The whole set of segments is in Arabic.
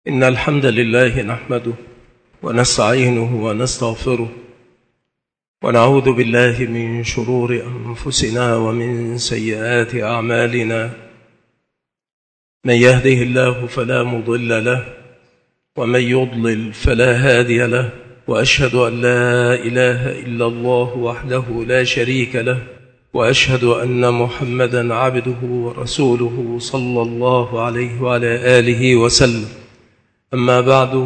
إن الحمد لله نحمده ونستعينه ونستغفره ونعوذ بالله من شرور أنفسنا ومن سيئات أعمالنا. من يهده الله فلا مضل له ومن يضلل فلا هادي له، وأشهد أن لا إله إلا الله وحده لا شريك له، وأشهد أن محمدا عبده ورسوله صلى الله عليه وعلى آله وسلم. أما بعد،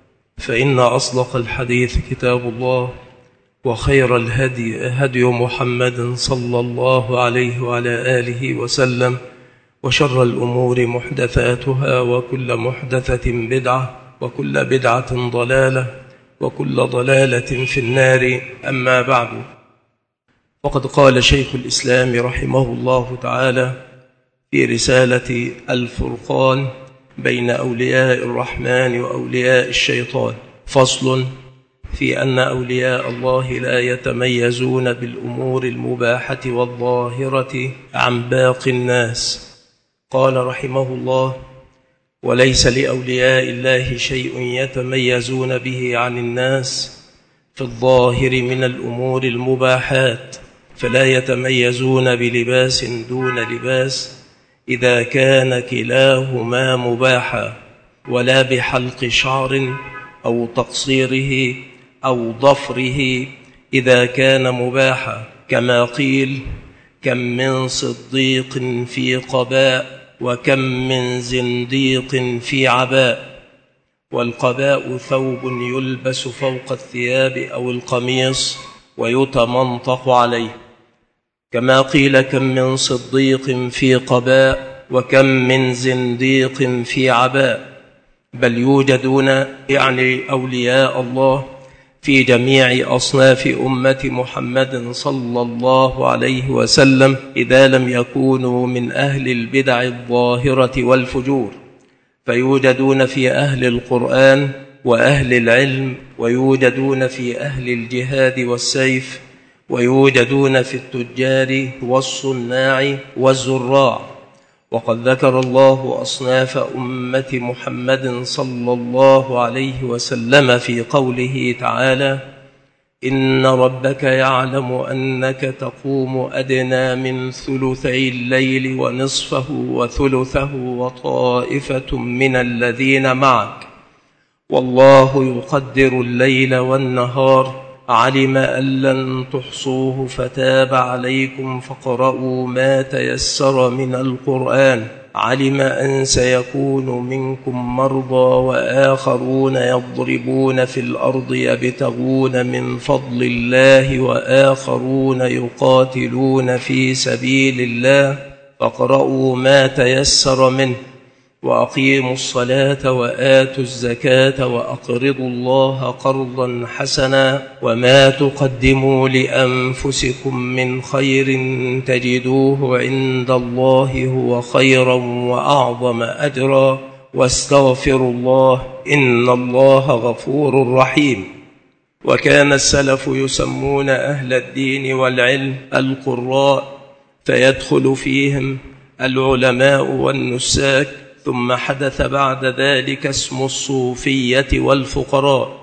فإن أصدق الحديث كتاب الله، وخير الهدي هدي محمد صلى الله عليه وعلى آله وسلم، وشر الأمور محدثاتها، وكل محدثة بدعة، وكل بدعة ضلالة، وكل ضلالة في النار. أما بعد، وقد قال شيخ الإسلام رحمه الله تعالى في رسالة الفرقان بين أولياء الرحمن وأولياء الشيطان: فصل في أن أولياء الله لا يتميزون بالأمور المباحة والظاهرة عن باقي الناس. قال رحمه الله: وليس لأولياء الله شيء يتميزون به عن الناس في الظاهر من الأمور المباحات، فلا يتميزون بلباس دون لباس إذا كان كلاهما مباحا، ولا بحلق شعر أو تقصيره أو ضفره إذا كان مباحا، كما قيل: كم من صديق في قباء وكم من زنديق في عباء. والقباء ثوب يلبس فوق الثياب أو القميص ويتمنطق عليه، كما قيل: كم من صديق في قباء وكم من زنديق في عباء. بل يوجدون يعني أولياء الله في جميع أصناف أمة محمد صلى الله عليه وسلم، إذا لم يكونوا من أهل البدع الظاهرة والفجور، فيوجدون في أهل القرآن وأهل العلم، ويوجدون في أهل الجهاد والسيف، ويوجدون في التجار والصناع والزراع. وقد ذكر الله أصناف أمة محمد صلى الله عليه وسلم في قوله تعالى: إن ربك يعلم أنك تقوم أدنى من ثلثي الليل ونصفه وثلثه وطائفة من الذين معك، والله يقدر الليل والنهار، علم أن لن تحصوه فتاب عليكم فاقرؤوا ما تيسر من القرآن، علم أن سيكون منكم مرضى وآخرون يضربون في الأرض يبتغون من فضل الله، وآخرون يقاتلون في سبيل الله، فاقرؤوا ما تيسر منه، وأقيموا الصلاة وآتوا الزكاة وأقرضوا الله قرضا حسنا، وما تقدموا لأنفسكم من خير تجدوه عند الله هو خيرا وأعظم أجرا، واستغفروا الله إن الله غفور رحيم. وكان السلف يسمون أهل الدين والعلم القراء، فيدخل فيهم العلماء والنساك، ثم حدث بعد ذلك اسم الصوفية والفقراء.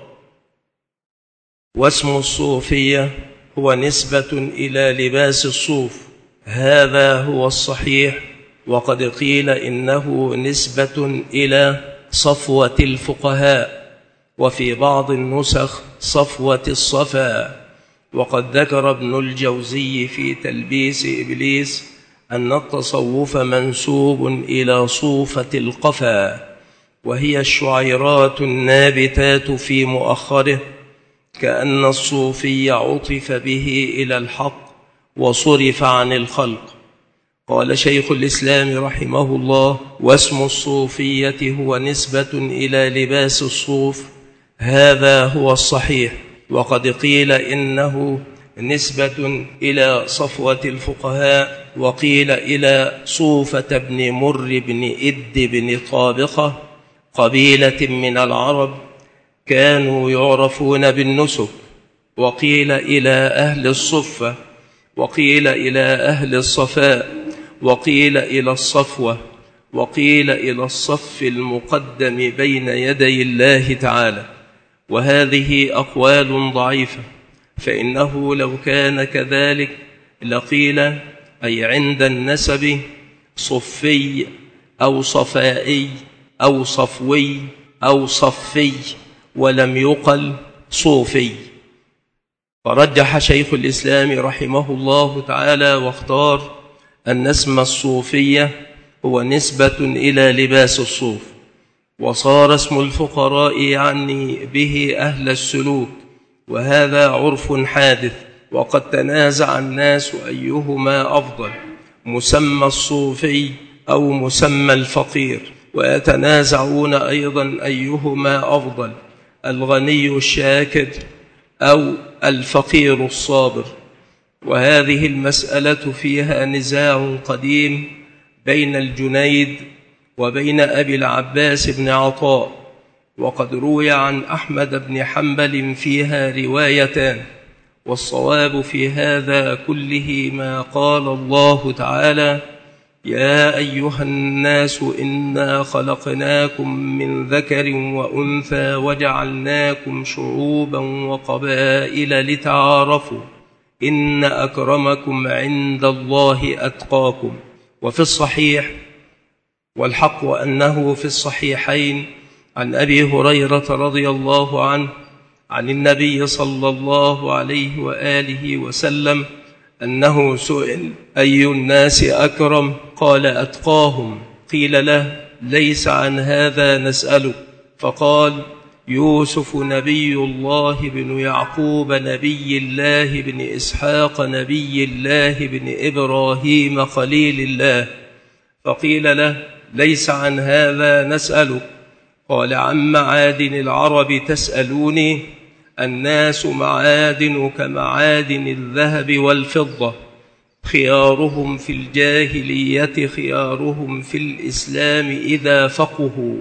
واسم الصوفية هو نسبة إلى لباس الصوف، هذا هو الصحيح. وقد قيل إنه نسبة إلى صفوة الفقهاء، وفي بعض النسخ صفوة الصفا. وقد ذكر ابن الجوزي في تلبيس إبليس أن التصوف منسوب إلى صوفة القفا، وهي الشعيرات النابتات في مؤخره، كأن الصوفي عطف به إلى الحق وصرف عن الخلق. قال شيخ الإسلام رحمه الله: واسم الصوفية هو نسبة إلى لباس الصوف، هذا هو الصحيح. وقد قيل إنه نسبة إلى صفوة الفقهاء، وقيل إلى صوفة بن مر بن إد بن طابقة، قبيلة من العرب كانوا يعرفون بالنسك. وقيل إلى أهل الصفة، وقيل إلى أهل الصفاء، وقيل إلى الصفوة، وقيل إلى الصف المقدم بين يدي الله تعالى، وهذه أقوال ضعيفة، فإنه لو كان كذلك لقيل أي عند النسب صفي أو صفائي أو صفوي أو صفي، ولم يقل صوفي. فرجح شيخ الإسلام رحمه الله تعالى واختار أن اسم الصوفية هو نسبة إلى لباس الصوف، وصار اسم الفقراء يعني به أهل السلوك، وهذا عرف حادث. وقد تنازع الناس أيهما أفضل، مسمى الصوفي أو مسمى الفقير، ويتنازعون أيضا أيهما أفضل، الغني الشاكر أو الفقير الصابر. وهذه المسألة فيها نزاع قديم بين الجنيد وبين أبي العباس بن عطاء، وقد روي عن أحمد بن حنبل فيها روايتان، والصواب في هذا كله ما قال الله تعالى: يا أيها الناس إنا خلقناكم من ذكر وأنثى وجعلناكم شعوبا وقبائل لتعارفوا إن أكرمكم عند الله أتقاكم. وفي الصحيح، والحق أنه في الصحيحين، عن أبي هريرة رضي الله عنه عن النبي صلى الله عليه وآله وسلم أنه سئل: أي الناس أكرم؟ قال: أتقاهم. قيل له: ليس عن هذا نسألك. فقال: يوسف نبي الله بن يعقوب نبي الله بن إسحاق نبي الله بن إبراهيم خليل الله. فقيل له: ليس عن هذا نسألك. قال: عن معادن العرب تسألوني؟ الناس معادن كمعادن الذهب والفضة، خيارهم في الجاهلية خيارهم في الإسلام إذا فقهوا.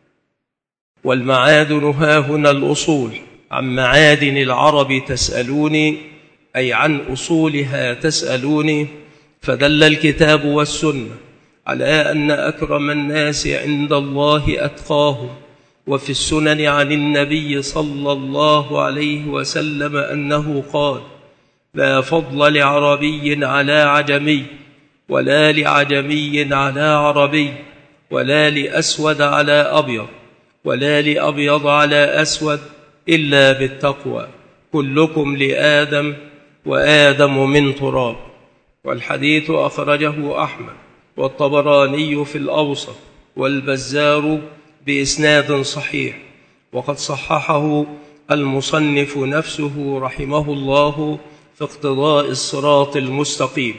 والمعادن هاهنا الأصول. عن معادن العرب تسألوني أي عن أصولها تسألوني. فدل الكتاب والسنة على أن أكرم الناس عند الله أتقاهم. وفي السنن عن النبي صلى الله عليه وسلم أنه قال: لا فضل لعربي على عجمي، ولا لعجمي على عربي، ولا لأسود على أبيض، ولا لأبيض على أسود، إلا بالتقوى. كلكم لآدم وآدم من تراب. والحديث أخرجه أحمد والطبراني في الأوسط والبزار بإسناد صحيح، وقد صححه المصنف نفسه رحمه الله في اقتضاء الصراط المستقيم.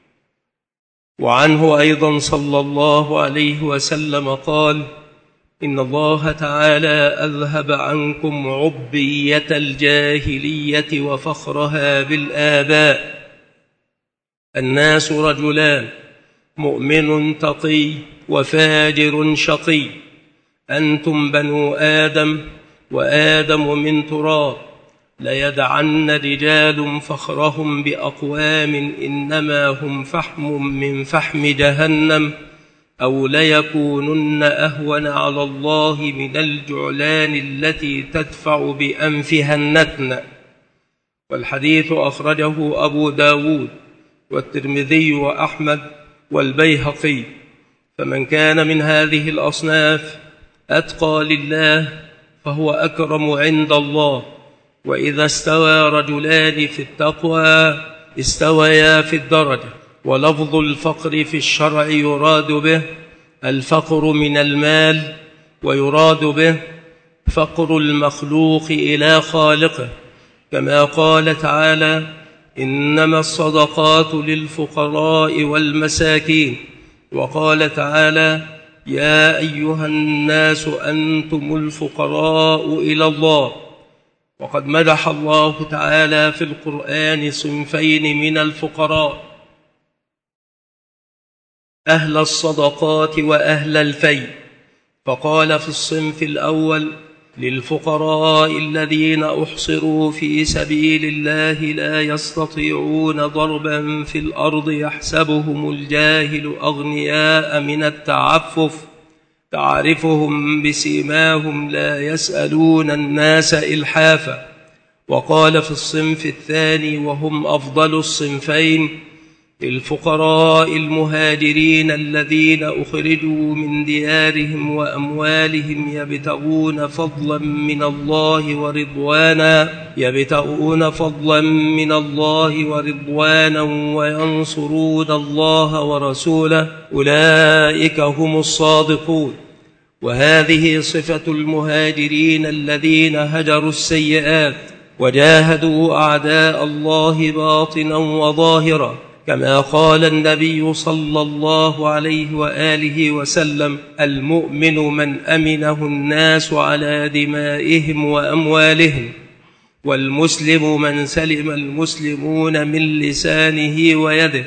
وعنه أيضا صلى الله عليه وسلم قال: إن الله تعالى أذهب عنكم عبية الجاهلية وفخرها بالآباء. الناس رجلان، مؤمن تقي وفاجر شقي. أنتم بنو آدم وآدم من تراب. ليدعن رجال فخرهم بأقوام إنما هم فحم من فحم جهنم، أو ليكونن أهون على الله من الجعلان التي تدفع بأنفها النتن. والحديث أخرجه أبو داود والترمذي وأحمد والبيهقي. فمن كان من هذه الأصناف أتقى لله فهو أكرم عند الله. وإذا استوى رجلان في التقوى استويا في الدرجة. ولفظ الفقر في الشرع يراد به الفقر من المال، ويراد به فقر المخلوق إلى خالقه، كما قال تعالى: إنما الصدقات للفقراء والمساكين. وقال تعالى: يا أيها الناس أنتم الفقراء إلى الله. وقد مدح الله تعالى في القرآن صنفين من الفقراء: أهل الصدقات وأهل الفيء. فقال في الصنف الأول: للفقراء الذين أحصروا في سبيل الله لا يستطيعون ضربا في الأرض يحسبهم الجاهل أغنياء من التعفف تعرفهم بسيماهم لا يسألون الناس إلحافا. وقال في الصنف الثاني وهم أفضل الصنفين للفقراء المهاجرين الذين أخرجوا من ديارهم وأموالهم يبتغون فضلا من الله ورضوانا وينصرون الله ورسوله أولئك هم الصادقون. وهذه صفة المهاجرين الذين هجروا السيئات وجاهدوا أعداء الله باطنا وظاهرا، كما قال النبي صلى الله عليه وآله وسلم: المؤمن من أمنه الناس على دمائهم وأموالهم، والمسلم من سلم المسلمون من لسانه ويده،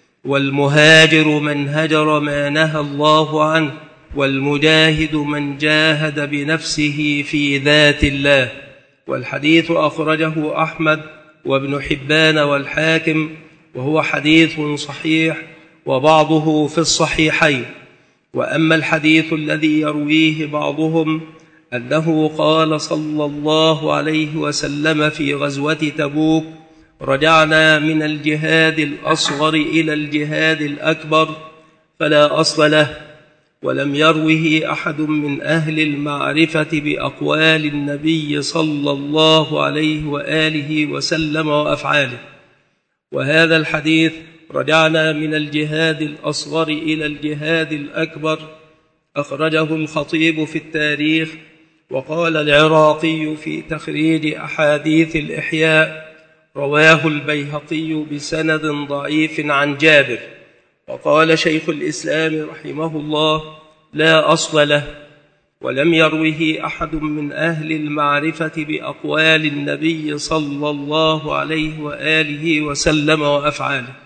والمهاجر من هجر ما نهى الله عنه، والمجاهد من جاهد بنفسه في ذات الله. والحديث أخرجه أحمد وابن حبان والحاكم، وهو حديث صحيح وبعضه في الصحيحين. وأما الحديث الذي يرويه بعضهم أنه قال صلى الله عليه وسلم في غزوة تبوك: رجعنا من الجهاد الأصغر إلى الجهاد الأكبر، فلا أصل له، ولم يروه أحد من أهل المعرفة بأقوال النبي صلى الله عليه وآله وسلم وأفعاله. وهذا الحديث رجعنا من الجهاد الأصغر إلى الجهاد الأكبر أخرجه الخطيب في التاريخ، وقال العراقي في تخريج أحاديث الإحياء: رواه البيهقي بسند ضعيف عن جابر. وقال شيخ الإسلام رحمه الله: لا أصل له، ولم يروه أحد من أهل المعرفة بأقوال النبي صلى الله عليه وآله وسلم وأفعاله.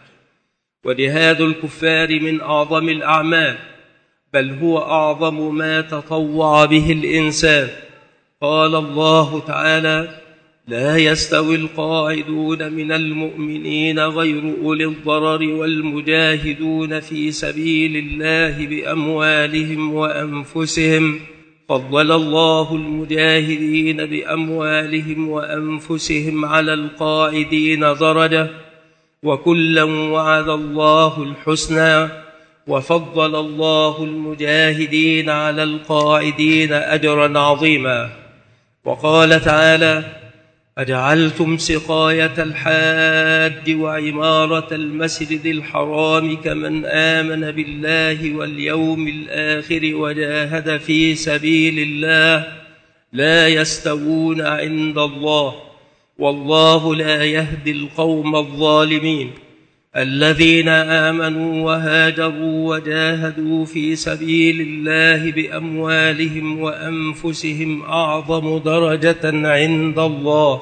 وجهاد الكفار من أعظم الأعمال، بل هو أعظم ما تطوع به الإنسان. قال الله تعالى: لا يستوي القاعدون من المؤمنين غير أولي الضرر والمجاهدون في سبيل الله بأموالهم وأنفسهم، فضل الله المجاهدين بأموالهم وأنفسهم على القاعدين درجة، وكلا وعد الله الحسنى، وفضل الله المجاهدين على القاعدين أجرا عظيما. وقال تعالى: أجعلتم سقاية الحاج وعمارة المسجد الحرام كمن آمن بالله واليوم الآخر وجاهد في سبيل الله لا يستوون عند الله، والله لا يهدي القوم الظالمين. الذين آمنوا وهاجروا وجاهدوا في سبيل الله بأموالهم وأنفسهم أعظم درجة عند الله،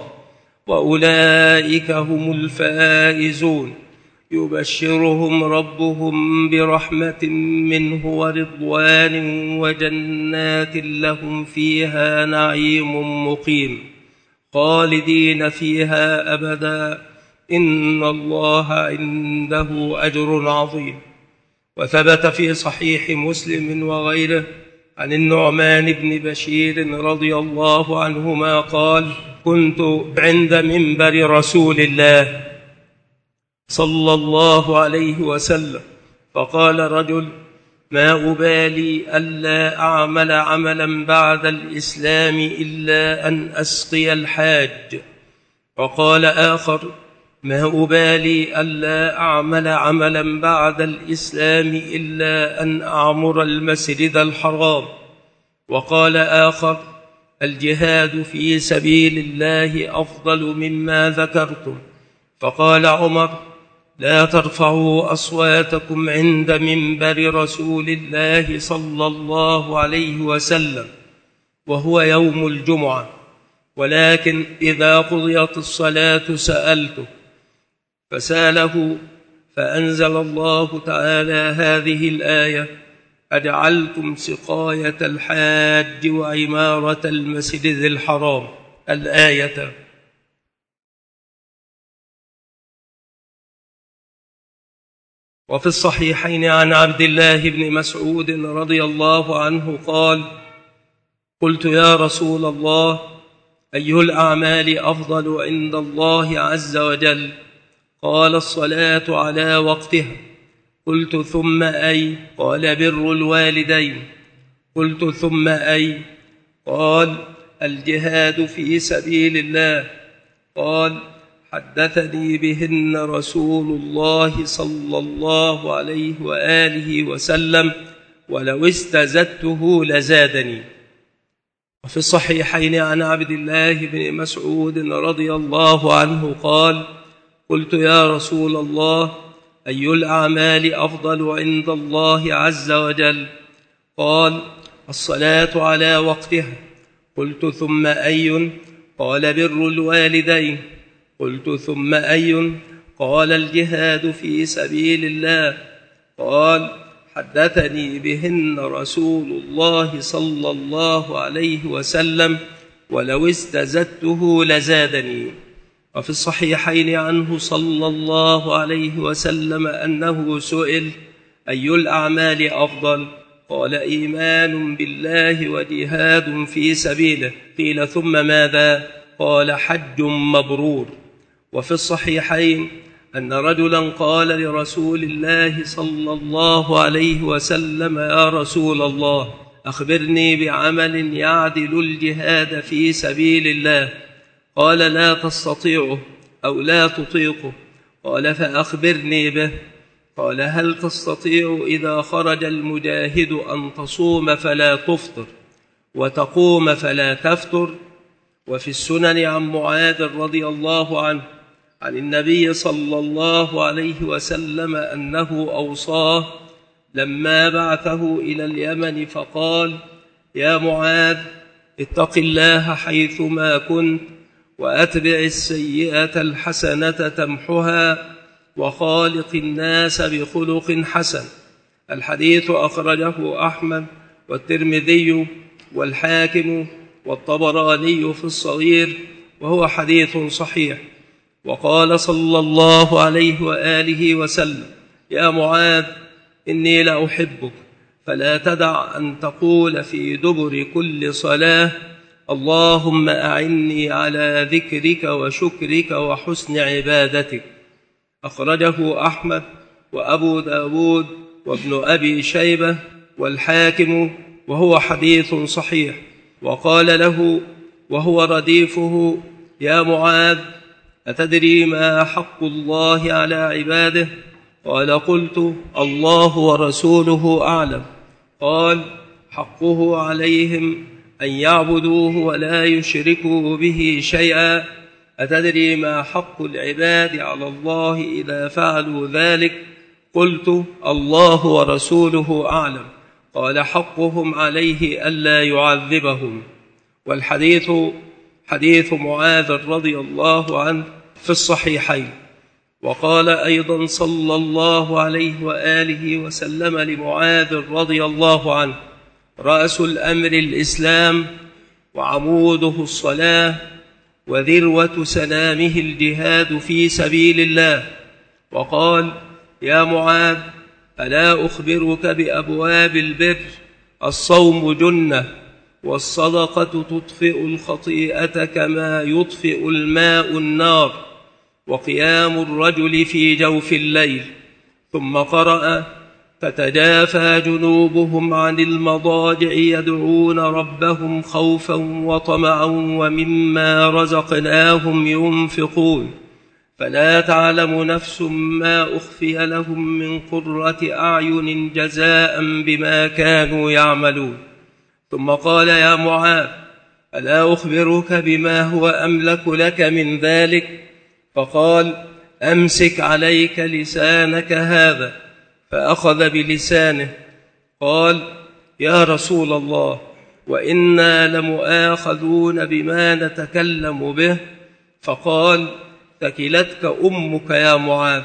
وأولئك هم الفائزون. يبشرهم ربهم برحمة منه ورضوان وجنات لهم فيها نعيم مقيم خالدين فيها أبدا، إن الله عنده أجر عظيم. وثبت في صحيح مسلم وغيره عن النعمان بن بشير رضي الله عنهما قال: كنت عند منبر رسول الله صلى الله عليه وسلم، فقال رجل: ما أبالي ألا أعمل عملا بعد الإسلام إلا أن أسقي الحاج. وقال آخر: ما أبالي ألا أعمل عملا بعد الإسلام إلا أن أعمر المسجد الحرام. وقال آخر: الجهاد في سبيل الله أفضل مما ذكرتم. فقال عمر: لا ترفعوا أصواتكم عند منبر رسول الله صلى الله عليه وسلم وهو يوم الجمعة، ولكن إذا قضيت الصلاة سألته. فسأله، فأنزل الله تعالى هذه الآية: أجعلتم سقاية الحاج وعمارة المسجد الحرام. الآية. وفي الصحيحين عن عبد الله بن مسعود رضي الله عنه قال: قلت يا رسول الله، أي الأعمال أفضل عند الله عز وجل؟ قال: الصلاة على وقتها. قلت: ثم أي؟ قال: بر الوالدين. قلت: ثم أي؟ قال: الجهاد في سبيل الله. قال: حدثني بهن رسول الله صلى الله عليه وآله وسلم، ولو استزدته لزادني. وفي الصحيحين عن عبد الله بن مسعود رضي الله عنه قال: قلت يا رسول الله، أي الأعمال أفضل عند الله عز وجل؟ قال: الصلاة على وقتها. قلت: ثم أي؟ قال: بر الوالدين. قلت: ثم أي؟ قال: الجهاد في سبيل الله. قال: حدثني بهن رسول الله صلى الله عليه وسلم، ولو استزدته لزادني. وفي الصحيحين عنه صلى الله عليه وسلم أنه سئل: أي الأعمال أفضل؟ قال: إيمان بالله وجهاد في سبيله. قيل: ثم ماذا؟ قال: حج مبرور. وفي الصحيحين أن رجلا قال لرسول الله صلى الله عليه وسلم: يا رسول الله، أخبرني بعمل يعدل الجهاد في سبيل الله. قال: لا تستطيعه أو لا تطيقه. قال: فأخبرني به. قال: هل تستطيع إذا خرج المجاهد أن تصوم فلا تفطر وتقوم فلا تفتر؟ وفي السنن عن معاذ رضي الله عنه عن النبي صلى الله عليه وسلم أنه أوصاه لما بعثه إلى اليمن فقال: يا معاذ، اتق الله حيثما كنت، وأتبع السيئة الحسنة تمحها، وخالق الناس بخلق حسن. الحديث أخرجه أحمد والترمذي والحاكم والطبراني في الصغير، وهو حديث صحيح. وقال صلى الله عليه وآله وسلم: يا معاذ، إني لأحبك، فلا تدع أن تقول في دبر كل صلاة: اللهم أعني على ذكرك وشكرك وحسن عبادتك. أخرجه أحمد وأبو داود وابن أبي شيبة والحاكم، وهو حديث صحيح. وقال له وهو رديفه: يا معاذ، أتدري ما حق الله على عباده؟ قال: قلت: الله ورسوله أعلم. قال: حقه عليهم أن يعبدوه ولا يشركوا به شيئا. أتدري ما حق العباد على الله إذا فعلوا ذلك؟ قلت: الله ورسوله أعلم. قال: حقهم عليه ألا يعذبهم. والحديث حديث معاذ رضي الله عنه في الصحيحين. وقال أيضا صلى الله عليه وآله وسلم لمعاذ رضي الله عنه: رأس الأمر الإسلام، وعموده الصلاة، وذروة سنامه الجهاد في سبيل الله. وقال: يا معاذ، ألا أخبرك بأبواب البر؟ الصوم جنة، والصدقة تطفئ الخطيئة كما يطفئ الماء النار، وقيام الرجل في جوف الليل. ثم قرأ: تتجافى جنوبهم عن المضاجع يدعون ربهم خوفا وطمعا ومما رزقناهم ينفقون، فلا تعلم نفس ما أخفي لهم من قرة أعين جزاء بما كانوا يعملون. ثم قال: يا معاذ، ألا أخبرك بما هو أملك لك من ذلك؟ فقال: أمسك عليك لسانك هذا. فأخذ بلسانه. قال: يا رسول الله، وإنا لمؤاخذون بما نتكلم به. فقال: ثكلتك أمك يا معاذ.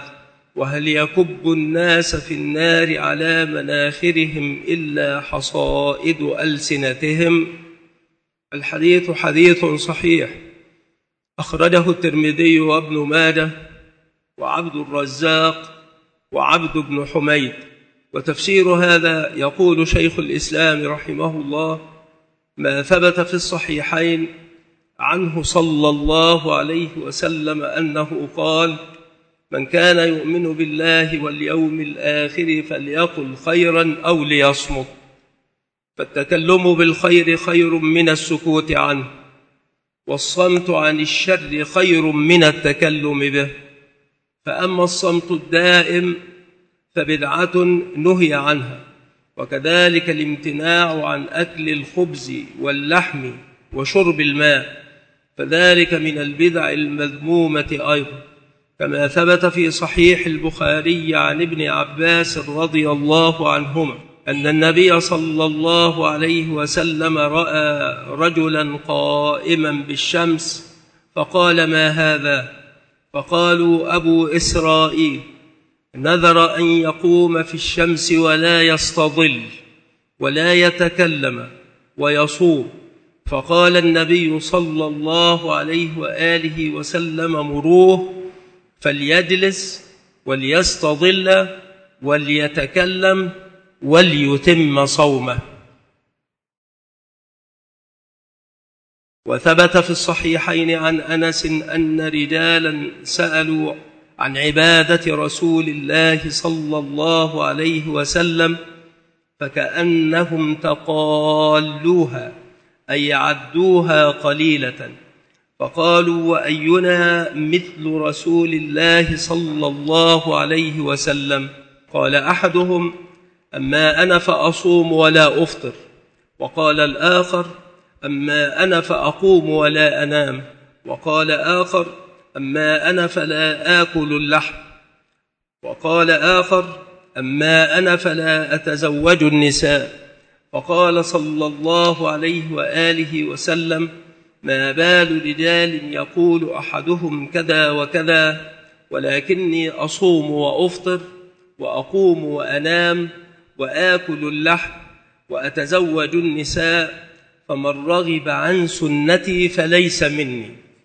وهل يكب الناس في النار على مناخرهم إلا حصائد ألسنتهم؟ الحديث حديث صحيح أخرجه الترمذي وابن ماجه وعبد الرزاق وعبد بن حميد. وتفسير هذا يقول شيخ الإسلام رحمه الله: ما ثبت في الصحيحين عنه صلى الله عليه وسلم أنه قال: من كان يؤمن بالله واليوم الآخر فليقل خيرا أو ليصمت. فالتكلم بالخير خير من السكوت عنه، والصمت عن الشر خير من التكلم به. فأما الصمت الدائم فبدعة نهي عنها، وكذلك الامتناع عن أكل الخبز واللحم وشرب الماء، فذلك من البدع المذمومة أيضا، كما ثبت في صحيح البخاري عن ابن عباس رضي الله عنهما أن النبي صلى الله عليه وسلم رأى رجلا قائما بالشمس فقال: ما هذا؟ فقالوا: أبو إسرائيل نذر أن يقوم في الشمس ولا يستظل ولا يتكلم ويصوم. فقال النبي صلى الله عليه وآله وسلم: مروه فليجلس وليستظل وليتكلم وليتم صومه. وثبت في الصحيحين عن أنس أن رجالا سألوا عن عبادة رسول الله صلى الله عليه وسلم فكأنهم تقالوها، أي عدوها قليلة. فقالوا: وأينا مثل رسول الله صلى الله عليه وسلم؟ قال أحدهم: أما أنا فأصوم ولا أفطر. وقال الآخر: أما أنا فأقوم ولا أنام. وقال آخر: أما أنا فلا آكل اللحم. وقال آخر: أما أنا فلا أتزوج النساء. وقال صلى الله عليه وآله وسلم: ما بال رجال يقول أحدهم كذا وكذا، ولكني أصوم وأفطر وأقوم وأنام وآكل اللحم وأتزوج النساء، فمن رغب عن سنتي فليس مني.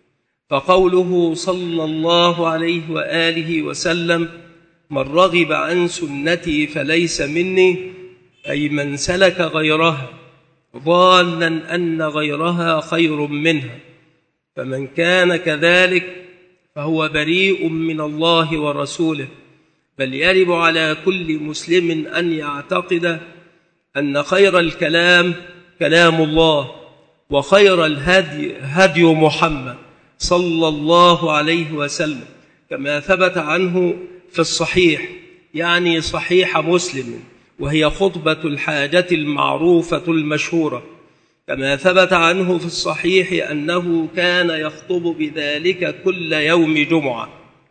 فقوله صلى الله عليه وآله وسلم: من رغب عن سنتي فليس مني، أي من سلك غيرها ظانا أن غيرها خير منها. فمن كان كذلك فهو بريء من الله ورسوله. بل يجب على كل مسلم أن يعتقد أن خير الكلام كلام الله، وخير الهدي هدي محمد صلى الله عليه وسلم، كما ثبت عنه في الصحيح، يعني صحيح مسلم، وهي خطبة الحاجة المعروفة المشهورة، كما ثبت عنه في الصحيح أنه كان يخطب بذلك كل يوم جمعة.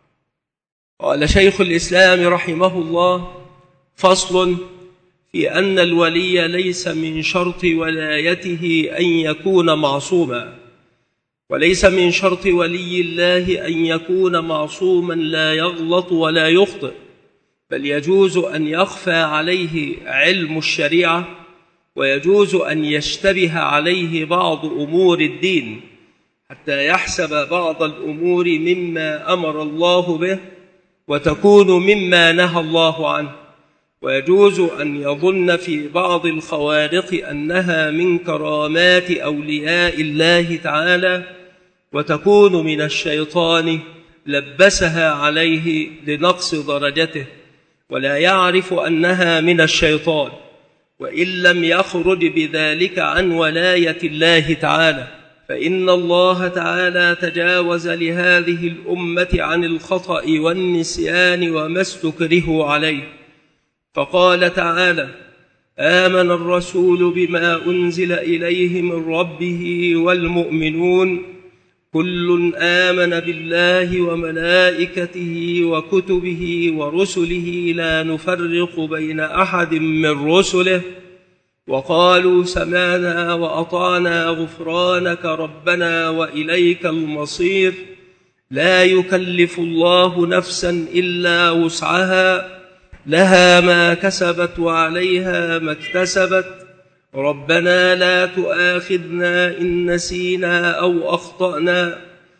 قال شيخ الإسلام رحمه الله: فصل في أن الولي ليس من شرط ولايته أن يكون معصوما، وليس من شرط ولي الله أن يكون معصوما لا يغلط ولا يخطئ، بل يجوز أن يخفى عليه علم الشريعة، ويجوز أن يشتبه عليه بعض أمور الدين حتى يحسب بعض الأمور مما أمر الله به وتكون مما نهى الله عنه، ويجوز أن يظن في بعض الخوارق أنها من كرامات أولياء الله تعالى وتكون من الشيطان لبسها عليه لنقص درجته، ولا يعرف أنها من الشيطان، وإن لم يخرج بذلك عن ولاية الله تعالى، فإن الله تعالى تجاوز لهذه الأمة عن الخطأ والنسيان وما استكرهوا عليه. فقال تعالى: آمن الرسول بما أنزل إليه من ربه والمؤمنون كل آمن بالله وملائكته وكتبه ورسله لا نفرق بين أحد من رسله وقالوا سمعنا وأطعنا غفرانك ربنا وإليك المصير. لا يكلف الله نفسا إلا وسعها، لها ما كسبت وعليها ما اكتسبت، ربنا لا تؤاخذنا إن نسينا أو أخطأنا،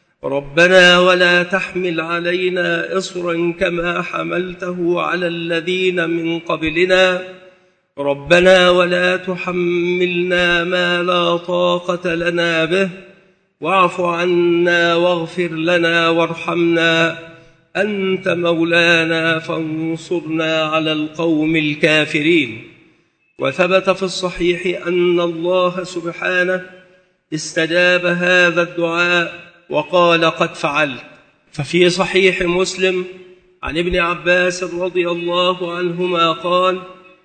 ربنا ولا تحمل علينا إصرا كما حملته على الذين من قبلنا، ربنا ولا تحملنا ما لا طاقة لنا به، واعف عنا واغفر لنا وارحمنا، أنت مولانا فانصرنا على القوم الكافرين. وثبت في الصحيح أن الله سبحانه استجاب هذا الدعاء وقال قد فعلت. ففي صحيح مسلم عن ابن عباس رضي الله عنهما قال: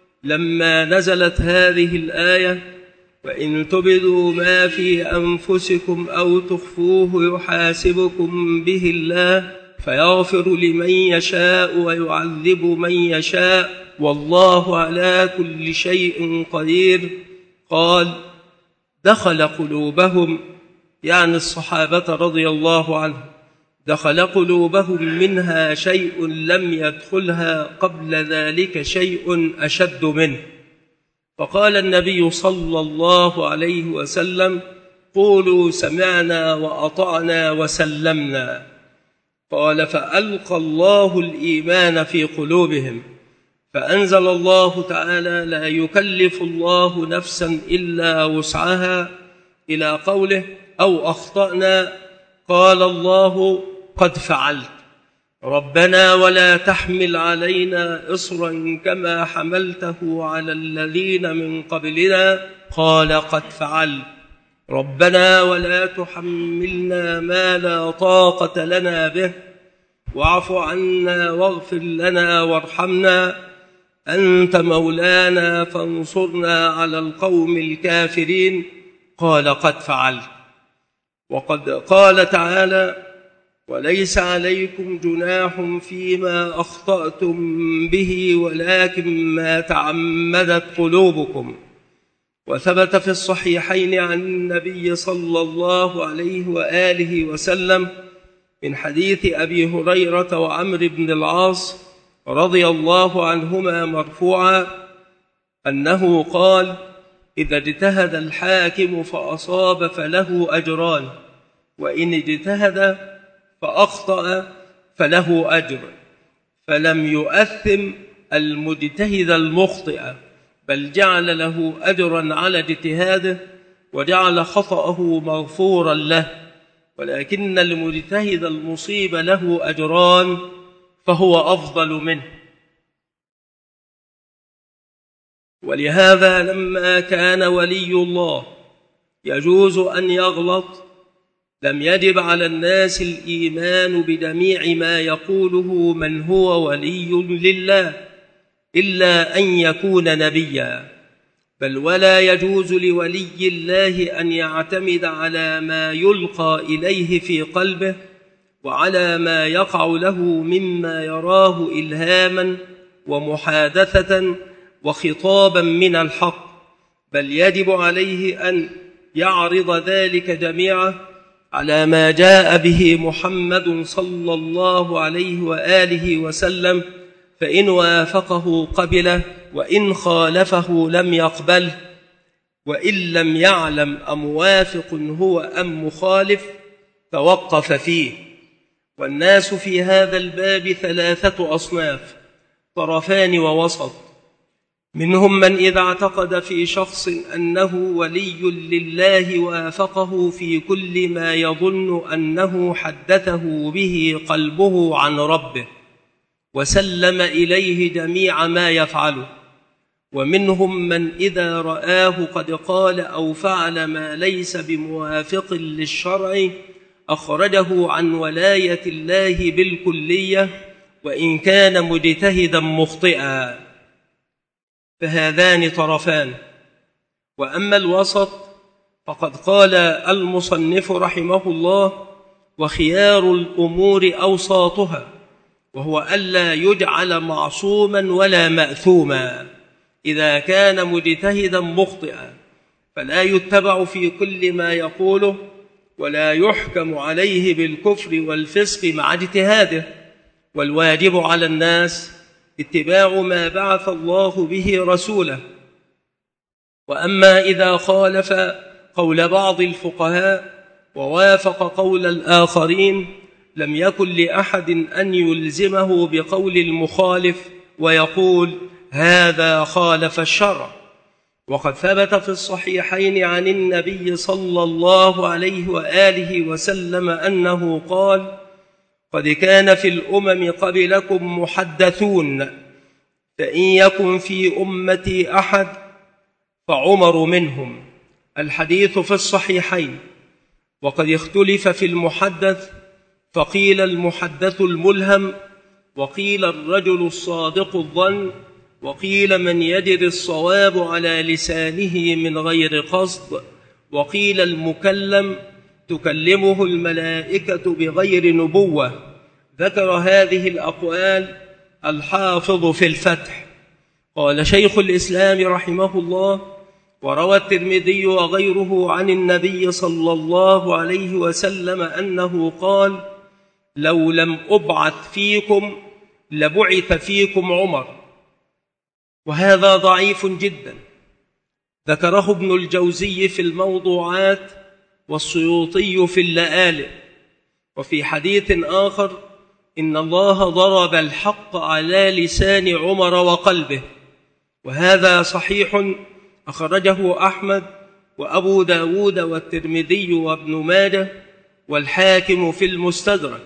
لما نزلت هذه الآية: وإن تبدوا ما في أنفسكم أو تخفوه يحاسبكم به الله فيغفر لمن يشاء ويعذب من يشاء والله على كل شيء قدير، قال: دخل قلوبهم، يعني الصحابة رضي الله عنهم، دخل قلوبهم منها شيء لم يدخلها قبل ذلك شيء أشد منه. فقال النبي صلى الله عليه وسلم: قولوا سمعنا وأطعنا وسلمنا. قال: فألقى الله الإيمان في قلوبهم، فأنزل الله تعالى: لا يكلف الله نفسا إلا وسعها، إلى قوله: أو أخطأنا، قال الله: قد فعلت، ربنا ولا تحمل علينا إصرا كما حملته على الذين من قبلنا، قال: قد فعلت، ربنا ولا تحملنا ما لا طاقة لنا به، واعف عنا واغفر لنا وارحمنا، أنت مولانا فانصرنا على القوم الكافرين، قال: قد فعلت. وقد قال تعالى: وليس عليكم جناح فيما أخطأتم به ولكن ما تعمدت قلوبكم. وثبت في الصحيحين عن النبي صلى الله عليه وآله وسلم من حديث أبي هريرة وعمرو بن العاص رضي الله عنهما مرفوعا أنه قال: إذا اجتهد الحاكم فأصاب فله أجران، وإن اجتهد فأخطأ فله أجر، فلم يؤثم المجتهد المخطئ، بل جعل له أجرا على اجتهاده وجعل خطأه مغفورا له، ولكن المجتهد المصيب له أجران فهو أفضل منه. ولهذا لما كان ولي الله يجوز أن يغلط لم يجب على الناس الإيمان بجميع ما يقوله من هو ولي لله إلا أن يكون نبيا، بل ولا يجوز لولي الله أن يعتمد على ما يلقى إليه في قلبه وعلى ما يقع له مما يراه إلهاما ومحادثة وخطابا من الحق، بل يجب عليه أن يعرض ذلك جميعا على ما جاء به محمد صلى الله عليه وآله وسلم، فإن وافقه قبله وإن خالفه لم يقبله، وإن لم يعلم أموافق هو أم مخالف توقف فيه. والناس في هذا الباب ثلاثة أصناف، طرفان ووسط، منهم من إذا اعتقد في شخص أنه ولي لله وافقه في كل ما يظن أنه حدثه به قلبه عن ربه وسلم إليه جميع ما يفعله، ومنهم من إذا رآه قد قال أو فعل ما ليس بموافق للشرع أخرجه عن ولاية الله بالكلية وإن كان مجتهدا مخطئا، فهذان طرفان. وأما الوسط فقد قال المصنف رحمه الله: وخيار الأمور أوساطها، وهو ألا يجعل معصوما ولا مأثوما إذا كان مجتهدا مخطئا، فلا يتبع في كل ما يقوله ولا يحكم عليه بالكفر والفسق مع اجتهاده، والواجب على الناس اتباع ما بعث الله به رسوله. وأما إذا خالف قول بعض الفقهاء ووافق قول الآخرين لم يكن لأحد أن يلزمه بقول المخالف ويقول هذا خالف الشرع. وقد ثبت في الصحيحين عن النبي صلى الله عليه وآله وسلم أنه قال: قد كان في الأمم قبلكم محدثون، فإن يكن في أمتي أحد فعمر منهم. الحديث في الصحيحين. وقد اختلف في المحدث، فقيل المحدث الملهم، وقيل الرجل الصادق الظن، وقيل من يجري الصواب على لسانه من غير قصد، وقيل المكلم تكلمه الملائكة بغير نبوة. ذكر هذه الأقوال الحافظ في الفتح. قال شيخ الإسلام رحمه الله: وروى الترمذي وغيره عن النبي صلى الله عليه وسلم أنه قال: لو لم أبعث فيكم لبعث فيكم عمر. وهذا ضعيف جدا، ذكره ابن الجوزي في الموضوعات والسيوطي في اللآلئ. وفي حديث آخر: إن الله ضرب الحق على لسان عمر وقلبه. وهذا صحيح، أخرجه أحمد وأبو داود والترمذي وابن ماجه والحاكم في المستدرك.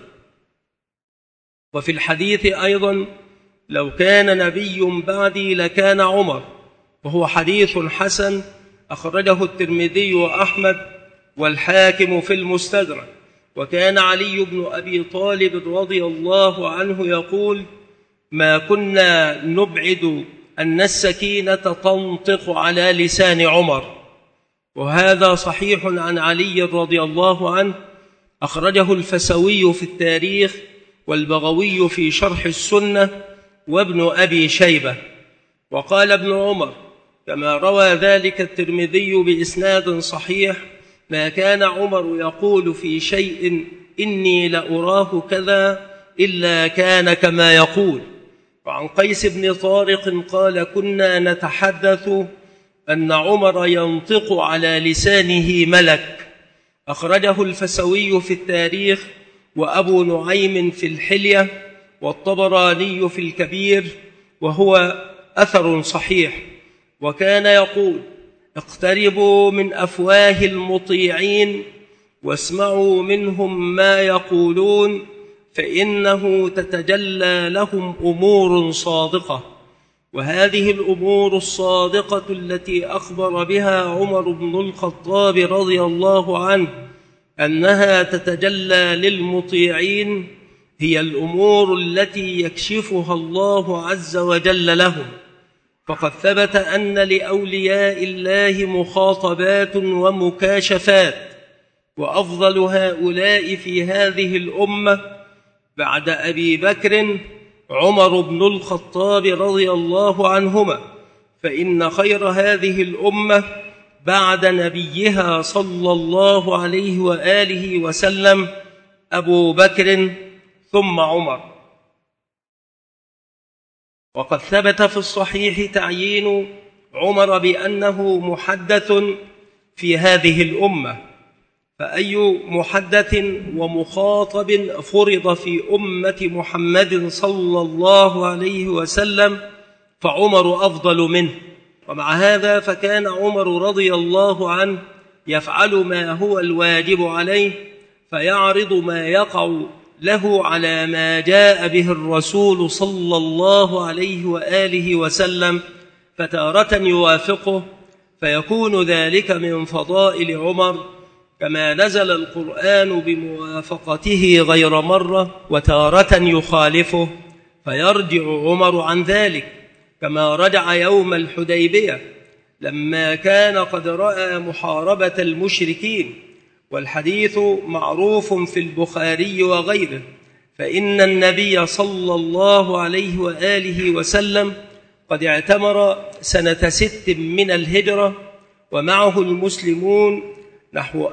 وفي الحديث أيضا: لو كان نبي بعدي لكان عمر، وهو حديث حسن، أخرجه الترمذي وأحمد والحاكم في المستدرك. وكان علي بن أبي طالب رضي الله عنه يقول: ما كنا نبعد أن السكينة تنطق على لسان عمر. وهذا صحيح عن علي رضي الله عنه، أخرجه الفسوي في التاريخ والبغوي في شرح السنة وابن أبي شيبة. وقال ابن عمر كما روى ذلك الترمذي بإسناد صحيح: ما كان عمر يقول في شيء إني لأراه كذا إلا كان كما يقول. وعن قيس بن طارق قال: كنا نتحدث أن عمر ينطق على لسانه ملك. أخرجه الفسوي في التاريخ وأبو نعيم في الحلية والطبراني في الكبير، وهو أثر صحيح. وكان يقول: اقتربوا من أفواه المطيعين واسمعوا منهم ما يقولون، فإنه تتجلى لهم أمور صادقة. وهذه الأمور الصادقة التي أخبر بها عمر بن الخطاب رضي الله عنه أنها تتجلى للمطيعين هي الأمور التي يكشفها الله عز وجل لهم. فقد ثبت أن لأولياء الله مخاطبات ومكاشفات، وأفضل هؤلاء في هذه الأمة بعد أبي بكر عمر بن الخطاب رضي الله عنهما، فإن خير هذه الأمة بعد نبيها صلى الله عليه وآله وسلم أبو بكر ثم عمر. وقد ثبت في الصحيح تعيين عمر بأنه محدث في هذه الأمة، فأي محدث ومخاطب فرض في أمة محمد صلى الله عليه وسلم فعمر أفضل منه. ومع هذا فكان عمر رضي الله عنه يفعل ما هو الواجب عليه، فيعرض ما يقع له على ما جاء به الرسول صلى الله عليه وآله وسلم، فتارة يوافقه فيكون ذلك من فضائل عمر، كما نزل القرآن بموافقته غير مرة، وتارة يخالفه فيرجع عمر عن ذلك، كما رجع يوم الحديبية لما كان قد رأى محاربة المشركين. والحديث معروف في البخاري وغيره، فإن النبي صلى الله عليه وآله وسلم قد اعتمر سنة 6 من الهجرة، ومعه المسلمون نحو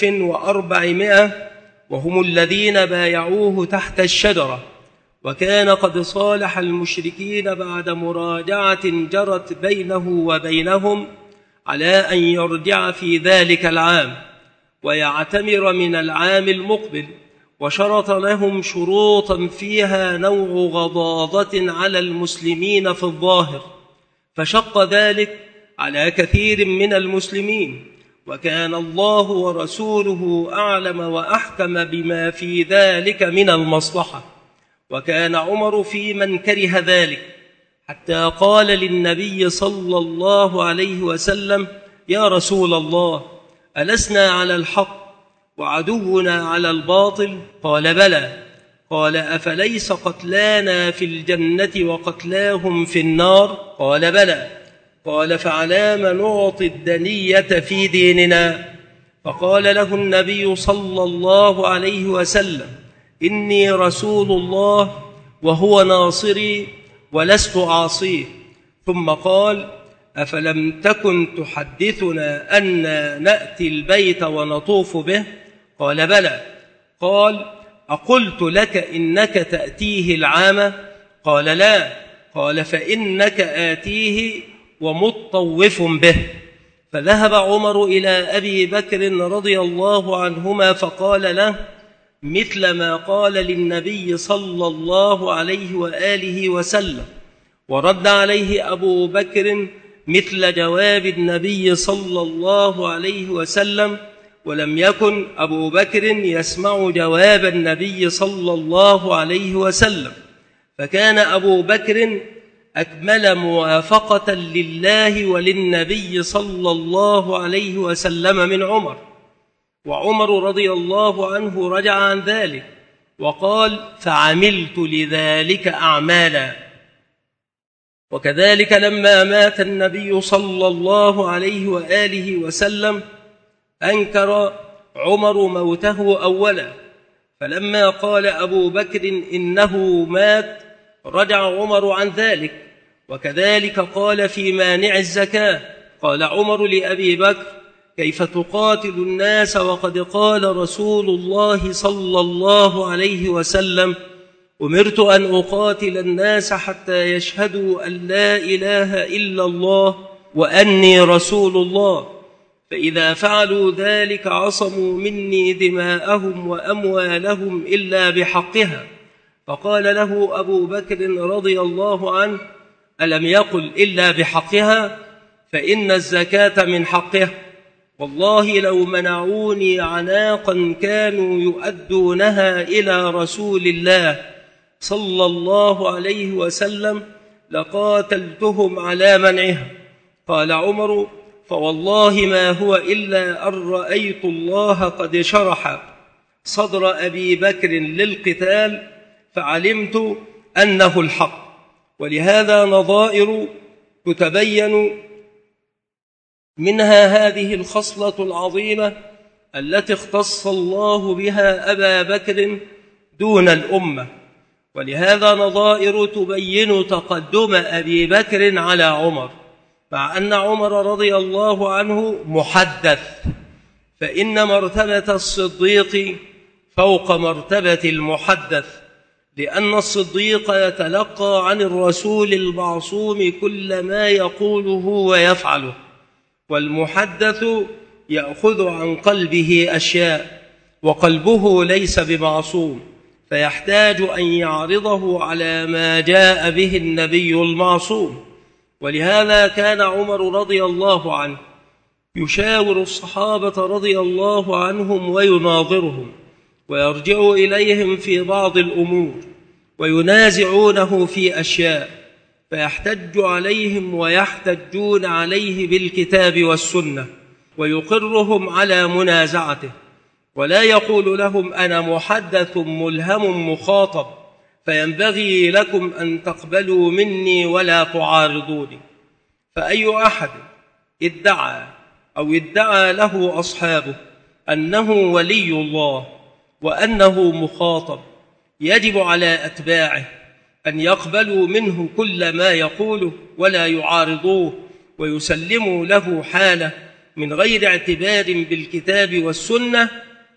1400، وهم الذين بايعوه تحت الشجرة. وكان قد صالح المشركين بعد مراجعة جرت بينه وبينهم على أن يرجع في ذلك العام ويعتمر من العام المقبل، وشرط لهم شروطا فيها نوع غضاضة على المسلمين في الظاهر، فشق ذلك على كثير من المسلمين، وكان الله ورسوله أعلم وأحكم بما في ذلك من المصلحة. وكان عمر في من كره ذلك، حتى قال للنبي صلى الله عليه وسلم: يا رسول الله، ألسنا على الحق وعدونا على الباطل؟ قال: بلى. قال: أفليس قتلانا في الجنة وقتلاهم في النار؟ قال: بلى. قال: فعلام نعطي الدنية في ديننا؟ فقال له النبي صلى الله عليه وسلم: إني رسول الله وهو ناصري ولست عاصيه. ثم قال: أفلم تكن تحدثنا أن نأتي البيت ونطوف به؟ قال: بلى. قال: أقلت لك إنك تأتيه العام؟ قال: لا. قال: فإنك آتيه ومطوف به. فذهب عمر إلى أبي بكر رضي الله عنهما فقال له مثل ما قال للنبي صلى الله عليه وآله وسلم، ورد عليه أبو بكر مثل جواب النبي صلى الله عليه وسلم، ولم يكن أبو بكر يسمع جواب النبي صلى الله عليه وسلم، فكان أبو بكر أكمل موافقة لله وللنبي صلى الله عليه وسلم من عمر. وعمر رضي الله عنه رجع عن ذلك وقال: فعملت لذلك أعمالا. وكذلك لما مات النبي صلى الله عليه وآله وسلم أنكر عمر موته أولا، فلما قال أبو بكر إنه مات رجع عمر عن ذلك. وكذلك قال في مانع الزكاة، قال عمر لأبي بكر: كيف تقاتل الناس وقد قال رسول الله صلى الله عليه وسلم: أمرت أن أقاتل الناس حتى يشهدوا أن لا إله إلا الله وأني رسول الله، فإذا فعلوا ذلك عصموا مني دماءهم وأموالهم إلا بحقها. فقال له أبو بكر رضي الله عنه: ألم يقل إلا بحقها؟ فإن الزكاة من حقها، والله لو منعوني عناقا كانوا يؤدونها إلى رسول الله صلى الله عليه وسلم لقاتلتهم على منعها. قال عمر: فوالله ما هو إلا أن رأيت الله قد شرح صدر أبي بكر للقتال فعلمت أنه الحق. ولهذا نظائر تتبين منها هذه الخصلة العظيمة التي اختص الله بها أبا بكر دون الأمة. ولهذا نظائر تبين تقدم أبي بكر على عمر، مع أن عمر رضي الله عنه محدث، فإن مرتبة الصديق فوق مرتبة المحدث، لأن الصديق يتلقى عن الرسول المعصوم كل ما يقوله ويفعله، والمحدث يأخذ عن قلبه أشياء، وقلبه ليس بمعصوم، فيحتاج أن يعرضه على ما جاء به النبي المعصوم. ولهذا كان عمر رضي الله عنه يشاور الصحابة رضي الله عنهم ويناظرهم، ويرجع إليهم في بعض الأمور، وينازعونه في أشياء، فيحتج عليهم ويحتجون عليه بالكتاب والسنة، ويقرهم على منازعته، ولا يقول لهم أنا محدث ملهم مخاطب فينبغي لكم أن تقبلوا مني ولا تعارضوني. فأي أحد ادعى أو ادعى له أصحابه أنه ولي الله وأنه مخاطب، يجب على أتباعه أن يقبلوا منه كل ما يقوله ولا يعارضوه، ويسلموا له حاله من غير اعتبار بالكتاب والسنة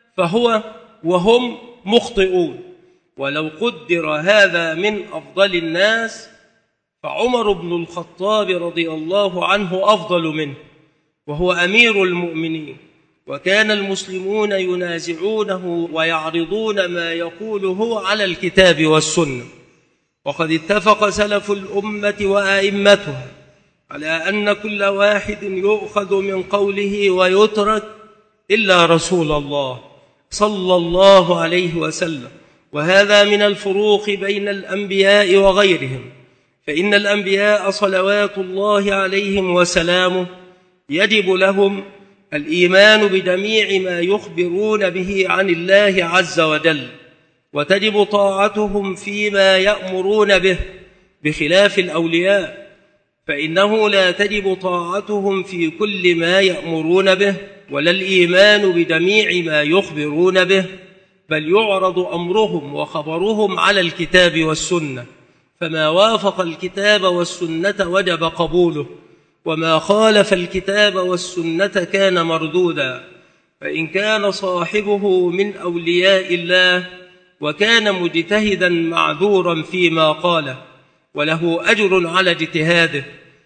وهم مخطئون. ولو قدر هذا من أفضل الناس فعمر بن الخطاب رضي الله عنه أفضل منه، وهو أمير المؤمنين، وكان المسلمون ينازعونه ويعرضون ما يقوله على الكتاب والسنة. وقد اتفق سلف الأمة وأئمتها على أن كل واحد يؤخذ من قوله ويترك إلا رسول الله صلى الله عليه وسلم. وهذا من الفروق بين الأنبياء وغيرهم، فإن الأنبياء صلوات الله عليهم وسلامه يجب لهم الإيمان بجميع ما يخبرون به عن الله عز وجل، وتجب طاعتهم فيما يأمرون به، بخلاف الأولياء فإنه لا تجب طاعتهم في كل ما يأمرون به ولا الإيمان بجميع ما يخبرون به، بل يعرض أمرهم وخبرهم على الكتاب والسنة، فما وافق الكتاب والسنة وجب قبوله، وما خالف الكتاب والسنة كان مردودا. فإن كان صاحبه من أولياء الله وكان مجتهدا معذورا فيما قاله وله أجر على اجتهاده،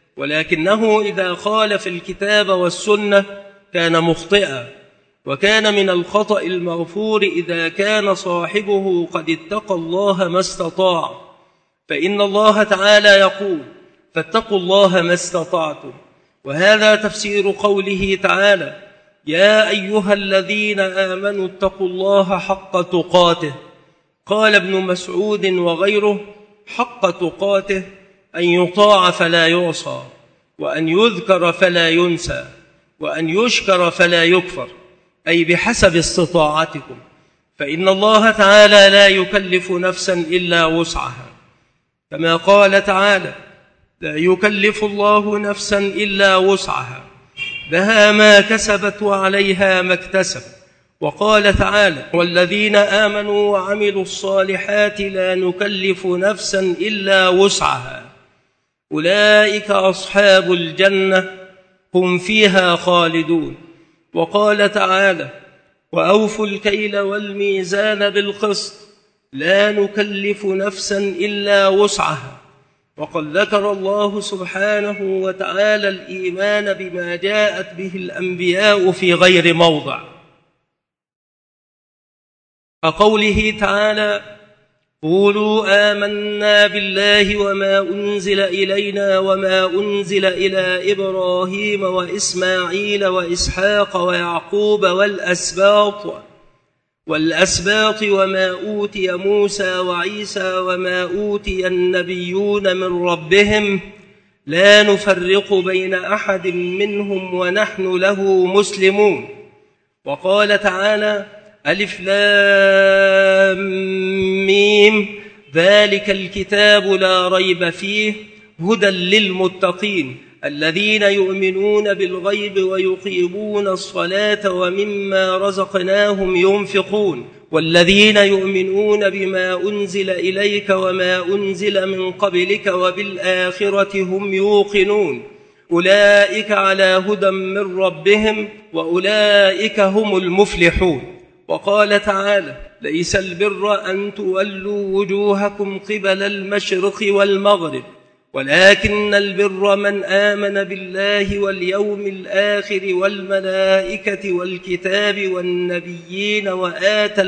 ولكنه إذا خالف الكتاب والسنة كان مخطئا، وكان من الخطأ المغفور إذا كان صاحبه قد اتقى الله ما استطاع، فإن الله تعالى يقول فاتقوا الله ما استطعتم. وهذا تفسير قوله تعالى يا أيها الذين آمنوا اتقوا الله حق تقاته. قال ابن مسعود وغيره حق تقاته أن يطاع فلا يعصى، وأن يذكر فلا ينسى، وأن يشكر فلا يكفر، أي بحسب استطاعتكم، فإن الله تعالى لا يكلف نفسا إلا وسعها، كما قال تعالى لا يكلف الله نفسا إلا وسعها لها ما كسبت وعليها ما اكتسبت. وقال تعالى والذين آمنوا وعملوا الصالحات لا نكلف نفسا إلا وسعها أولئك أصحاب الجنة هم فيها خالدون. وقال تعالى وأوفوا الكيل والميزان بالقسط لا نكلف نفسا إلا وسعها. وقد ذكر الله سبحانه وتعالى الإيمان بما جاءت به الأنبياء في غير موضع، كقوله تعالى قولوا آمنا بالله وما أنزل إلينا وما أنزل إلى إبراهيم وإسماعيل وإسحاق ويعقوب والأسباط وما أوتي موسى وعيسى وما أوتي النبيون من ربهم لا نفرق بين أحد منهم ونحن له مسلمون. وقال تعالى ألف لام ميم ذلك الكتاب لا ريب فيه هدى للمتقين الذين يؤمنون بالغيب ويقيمون الصلاة ومما رزقناهم ينفقون والذين يؤمنون بما أنزل إليك وما أنزل من قبلك وبالآخرة هم يوقنون أولئك على هدى من ربهم وأولئك هم المفلحون. وقال تعالى ليس البر أن تولوا وجوهكم قبل المشرق والمغرب ولكن البر من آمن بالله واليوم الآخر والملائكة والكتاب والنبيين وآتى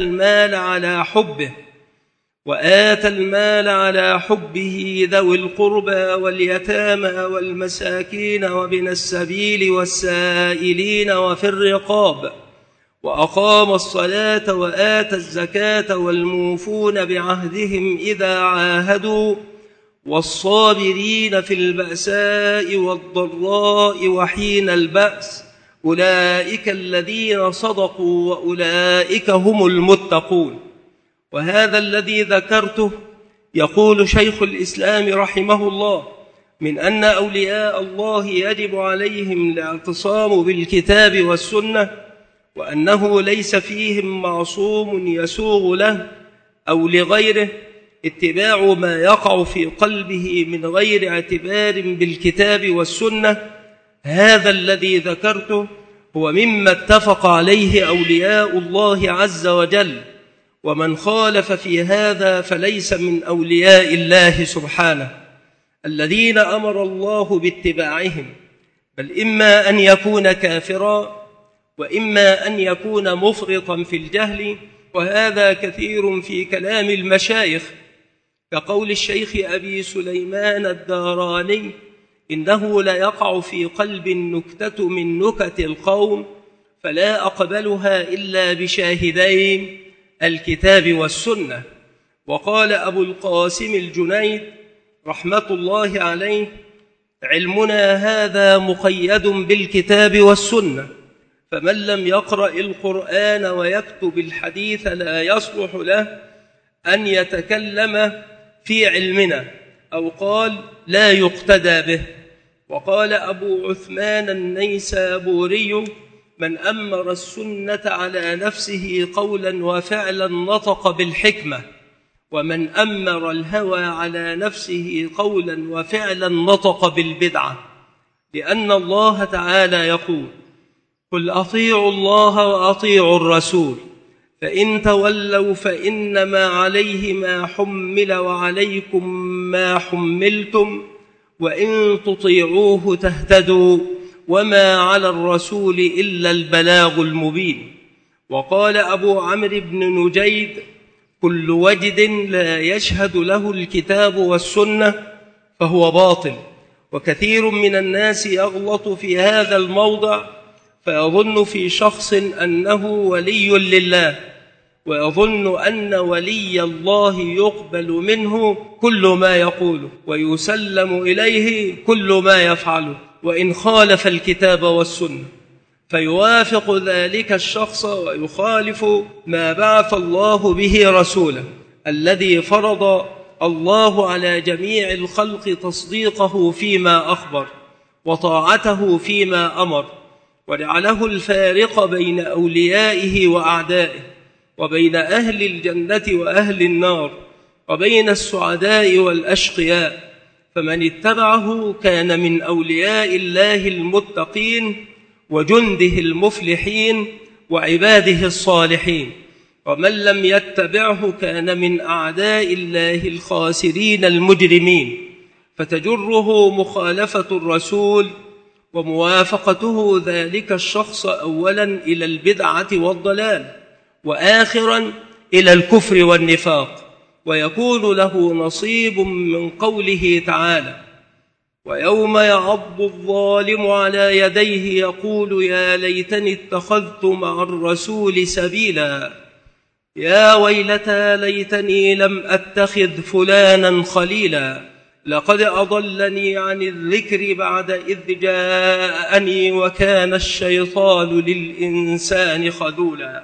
المال على حبه ذوي القربى واليتامى والمساكين وابن السبيل والسائلين وفي الرقاب وأقام الصلاة وآتى الزكاة والموفون بعهدهم إذا عاهدوا والصابرين في البأساء والضراء وحين البأس أولئك الذين صدقوا وأولئك هم المتقون. وهذا الذي ذكرته يقول شيخ الإسلام رحمه الله من أن أولياء الله يجب عليهم الاعتصام بالكتاب والسنة، وأنه ليس فيهم معصوم يسوغ له أو لغيره اتباع ما يقع في قلبه من غير اعتبار بالكتاب والسنة. هذا الذي ذكرته هو مما اتفق عليه أولياء الله عز وجل، ومن خالف في هذا فليس من أولياء الله سبحانه الذين أمر الله باتباعهم، بل إما أن يكون كافرا وإما أن يكون مفرطا في الجهل. وهذا كثير في كلام المشايخ، كقول الشيخ أبي سليمان الداراني: إنه ليقع في قلب النكتة من نكت القوم فلا أقبلها إلا بشاهدين، الكتاب والسنة. وقال أبو القاسم الجنيد رحمة الله عليه: علمنا هذا مقيد بالكتاب والسنة، فمن لم يقرأ القرآن ويكتب الحديث لا يصلح له أن يتكلم في علمنا، أو قال لا يقتدى به. وقال أبو عثمان النيسابوري: من أمر السنة على نفسه قولا وفعلا نطق بالحكمة، ومن أمر الهوى على نفسه قولا وفعلا نطق بالبدعة، لأن الله تعالى يقول: قل أطيعوا الله وأطيعوا الرسول، فإن تولوا فإنما عليه ما حمل وعليكم ما حملتم، وإن تطيعوه تهتدوا، وما على الرسول إلا البلاغ المبين. وقال أبو عمرو بن نجيد: كل وجد لا يشهد له الكتاب والسنة فهو باطل. وكثير من الناس يغلط في هذا الموضع، فيظن في شخص أنه ولي لله، ويظن أن ولي الله يقبل منه كل ما يقوله ويسلم إليه كل ما يفعله، وإن خالف الكتاب والسنة فيوافق ذلك الشخص ويخالف ما بعث الله به رسوله، الذي فرض الله على جميع الخلق تصديقه فيما أخبر وطاعته فيما أمر، وجعله الفارق بين أوليائه وأعدائه، وبين أهل الجنة وأهل النار، وبين السعداء والأشقياء. فمن اتبعه كان من أولياء الله المتقين وجنده المفلحين وعباده الصالحين، ومن لم يتبعه كان من أعداء الله الخاسرين المجرمين. فتجره مخالفة الرسول وموافقته ذلك الشخص أولا إلى البدعة والضلال، وآخرا إلى الكفر والنفاق، ويكون له نصيب من قوله تعالى: ويوم يعض الظالم على يديه يقول يا ليتني اتخذت مع الرسول سبيلا، يا ويلتى ليتني لم أتخذ فلانا خليلا، لقد أضلني عن الذكر بعد إذ جاءني وكان الشيطان للإنسان خذولا.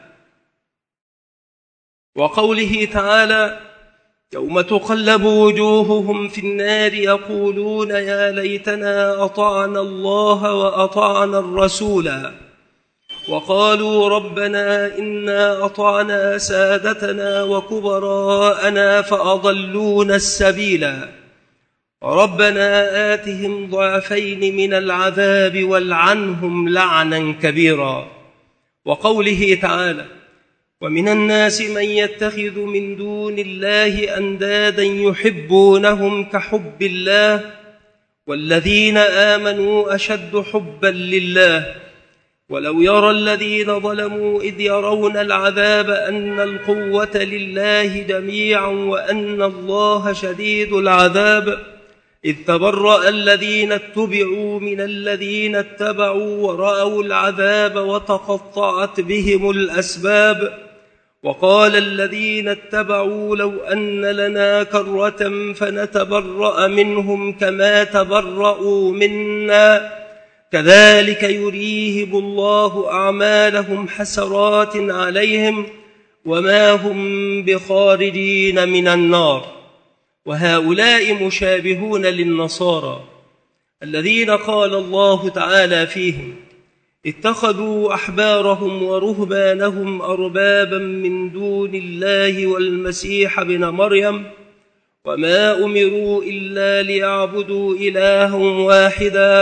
وقوله تعالى: يوم تقلب وجوههم في النار يقولون يا ليتنا أطعنا الله وأطعنا الرسولا، وقالوا ربنا إنا أطعنا سادتنا وكبراءنا فأضلونا السبيلا، ربنا آتهم ضعفين من العذاب والعنهم لعنا كبيرا. وقوله تعالى: ومن الناس من يتخذ من دون الله أندادا يحبونهم كحب الله والذين آمنوا أشد حبا لله، ولو يرى الذين ظلموا إذ يرون العذاب أن القوة لله جميعا وأن الله شديد العذاب، إذ تبرأ الذين اتبعوا من الذين اتبعوا ورأوا العذاب وتقطعت بهم الأسباب، وقال الذين اتبعوا لو أن لنا كرة فنتبرأ منهم كما تبرأوا منا كذلك يريهم الله أعمالهم حسرات عليهم وما هم بخارجين من النار. وهؤلاء مشابهون للنصارى الذين قال الله تعالى فيهم: اتخذوا أحبارهم ورهبانهم أربابا من دون الله والمسيح ابن مريم وما أمروا إلا ليعبدوا إلها واحدا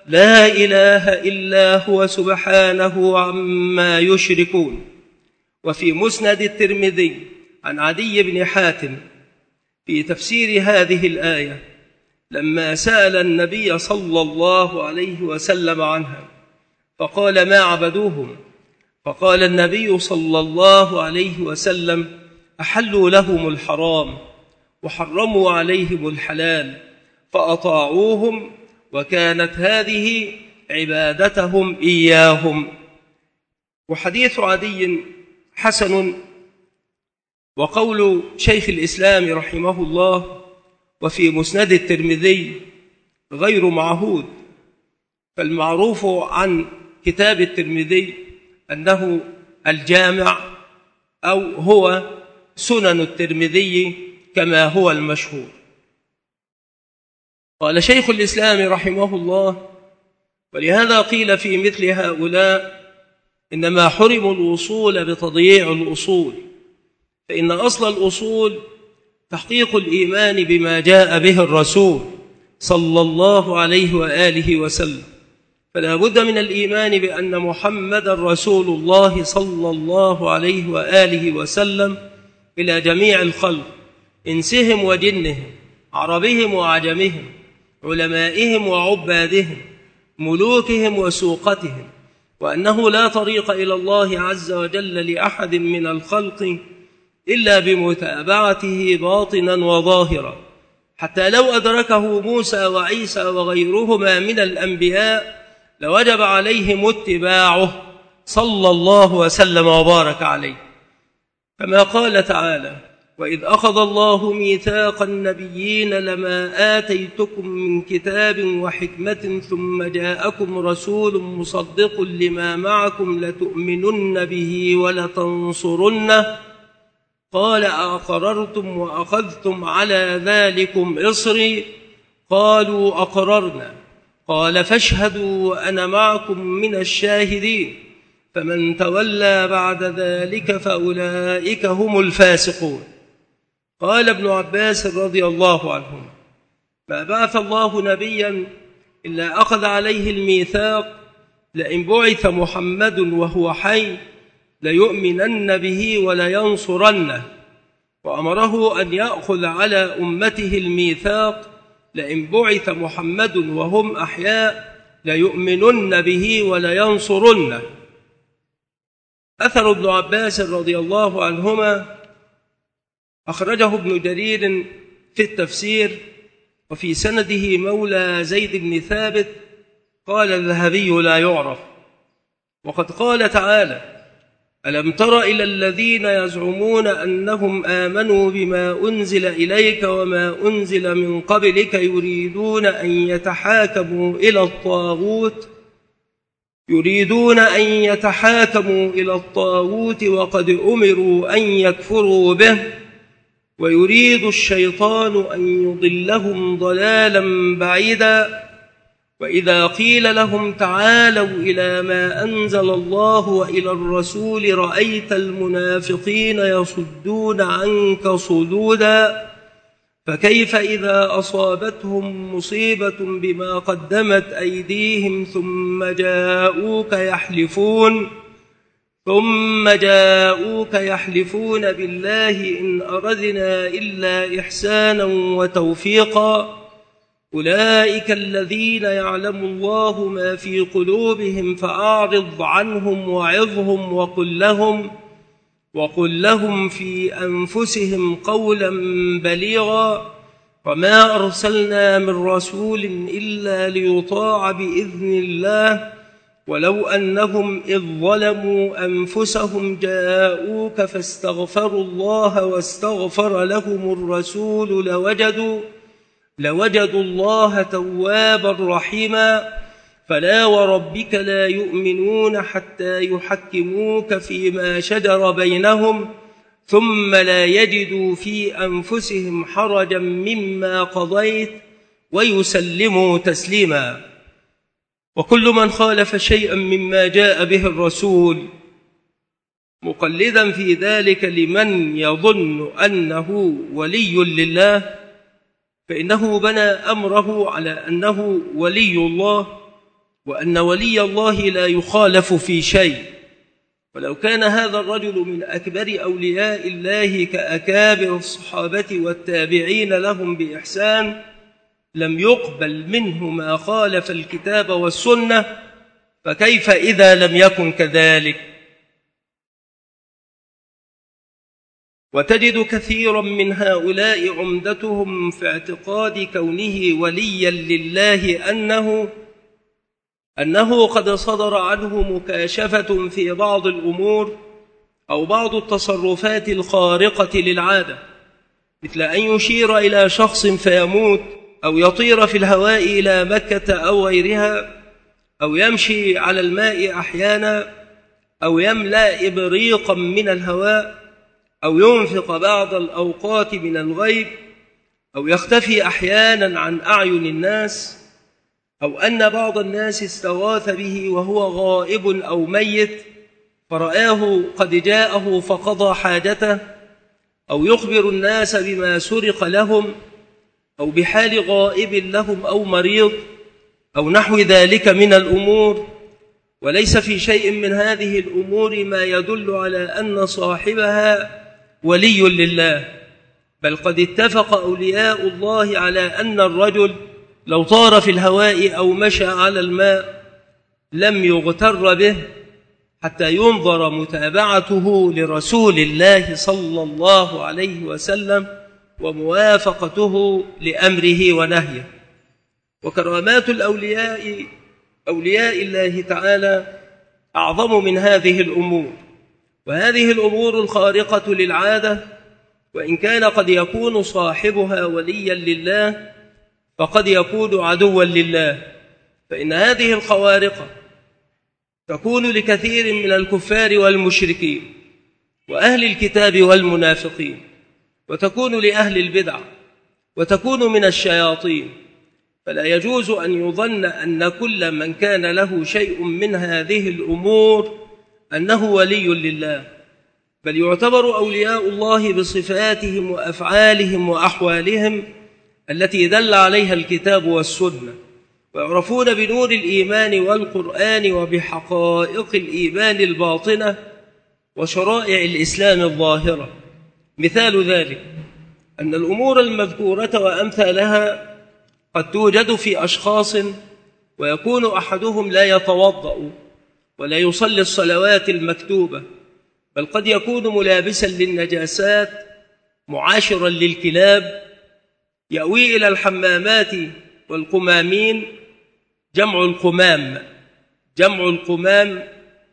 لا إله إلا هو سبحانه عما يشركون. وفي مسند الترمذي عن عدي بن حاتم في تفسير هذه الآية لما سأل النبي صلى الله عليه وسلم عنها فقال ما عبدوهم؟ فقال النبي صلى الله عليه وسلم أحلوا لهم الحرام وحرموا عليهم الحلال فأطاعوهم، وكانت هذه عبادتهم إياهم. وحديث عدي حسن، وقول شيخ الإسلام رحمه الله وفي مسند الترمذي غير معهود، فالمعروف عن كتاب الترمذي أنه الجامع أو هو سنن الترمذي كما هو المشهور. قال شيخ الإسلام رحمه الله: ولهذا قيل في مثل هؤلاء إنما حرموا الوصول بتضييع الأصول، فإن أصل الأصول تحقيق الإيمان بما جاء به الرسول صلى الله عليه وآله وسلم، فلا بد من الإيمان بأن محمد رسول الله صلى الله عليه وآله وسلم إلى جميع الخلق، إنسهم وجنهم، عربهم وعجمهم، علمائهم وعبادهم، ملوكهم وسوقتهم، وأنه لا طريق إلى الله عز وجل لأحد من الخلق إلا بمتابعته باطنا وظاهرا، حتى لو أدركه موسى وعيسى وغيرهما من الأنبياء لوجب عليهم اتباعه صلى الله وسلم وبارك عليه، كما قال تعالى: وإذ أخذ الله ميثاق النبيين لما آتيتكم من كتاب وحكمة ثم جاءكم رسول مصدق لما معكم لتؤمنن به ولتنصرنه قال أأقررتم وأخذتم على ذلكم إصري قالوا أقررنا قال فاشهدوا وأنا معكم من الشاهدين فمن تولى بعد ذلك فأولئك هم الفاسقون. قال ابن عباس رضي الله عنهما: ما بعث الله نبيا إلا أخذ عليه الميثاق لئن بعث محمد وهو حي ليؤمنن به ولينصرنه، وأمره أن يأخذ على أمته الميثاق لئن بعث محمد وهم أحياء ليؤمنن به ولينصرنه. أثر ابن عباس رضي الله عنهما أخرجه ابن جرير في التفسير، وفي سنده مولى زيد بن ثابت، قال الذهبي لا يعرف. وقد قال تعالى: ألم تر إلى الذين يزعمون أنهم آمنوا بما أنزل إليك وما أنزل من قبلك يريدون أن يتحاكموا إلى الطاغوت وقد أمروا أن يكفروا به ويريد الشيطان أن يضلهم ضلالا بعيدا. وإذا قيل لهم تعالوا إلى ما أنزل الله وإلى الرسول رأيت المنافقين يصدون عنك صدودا فكيف إذا أصابتهم مصيبة بما قدمت أيديهم ثم جاءوك يحلفون بالله إن أردنا إلا إحسانا وتوفيقا أولئك الذين يعلم الله ما في قلوبهم فأعرض عنهم وعظهم وقل لهم في أنفسهم قولا بليغا وما أرسلنا من رسول إلا ليطاع بإذن الله ولو أنهم إذ ظلموا أنفسهم جاءوك فاستغفروا الله واستغفر لهم الرسول لوجدوا الله توابا رحيما فلا وربك لا يؤمنون حتى يحكموك فيما شجر بينهم ثم لا يجدوا في أنفسهم حرجا مما قضيت ويسلموا تسليما. وكل من خالف شيئا مما جاء به الرسول مقلدا في ذلك لمن يظن أنه ولي لله فإنه بنى أمره على أنه ولي الله وأن ولي الله لا يخالف في شيء. ولو كان هذا الرجل من أكبر أولياء الله كأكابر الصحابة والتابعين لهم بإحسان لم يقبل منه ما خالف الكتاب والسنة، فكيف إذا لم يكن كذلك؟ وتجد كثيرا من هؤلاء عمدتهم في اعتقاد كونه وليا لله أنه قد صدر عنه مكاشفة في بعض الأمور أو بعض التصرفات الخارقة للعادة، مثل أن يشير إلى شخص فيموت، أو يطير في الهواء إلى مكة أو غيرها، أو يمشي على الماء أحيانا، أو يملأ إبريقا من الهواء، أو ينفق بعض الأوقات من الغيب، أو يختفي أحيانا عن أعين الناس، أو أن بعض الناس استغاث به وهو غائب أو ميت فرآه قد جاءه فقضى حاجته، أو يخبر الناس بما سرق لهم، أو بحال غائب لهم أو مريض، أو نحو ذلك من الأمور. وليس في شيء من هذه الأمور ما يدل على أن صاحبها ولي لله، بل قد اتفق أولياء الله على أن الرجل لو طار في الهواء أو مشى على الماء لم يغتر به حتى ينظر متابعته لرسول الله صلى الله عليه وسلم وموافقته لأمره ونهيه. وكرامات أولياء الله تعالى أعظم من هذه الأمور. وهذه الأمور الخارقة للعادة وإن كان قد يكون صاحبها وليا لله فقد يكون عدوا لله، فإن هذه الخوارق تكون لكثير من الكفار والمشركين وأهل الكتاب والمنافقين، وتكون لأهل البدع، وتكون من الشياطين. فلا يجوز أن يظن أن كل من كان له شيء من هذه الأمور أنه ولي لله، بل يعتبر أولياء الله بصفاتهم وأفعالهم وأحوالهم التي دل عليها الكتاب والسنة، ويعرفون بنور الإيمان والقرآن وبحقائق الإيمان الباطنة وشرائع الإسلام الظاهرة. مثال ذلك أن الأمور المذكورة وأمثالها قد توجد في أشخاص ويكون أحدهم لا يتوضأ ولا يصلي الصلوات المكتوبة، بل قد يكون ملابسا للنجاسات معاشرا للكلاب، يأوي إلى الحمامات والقمامين، جمع القمام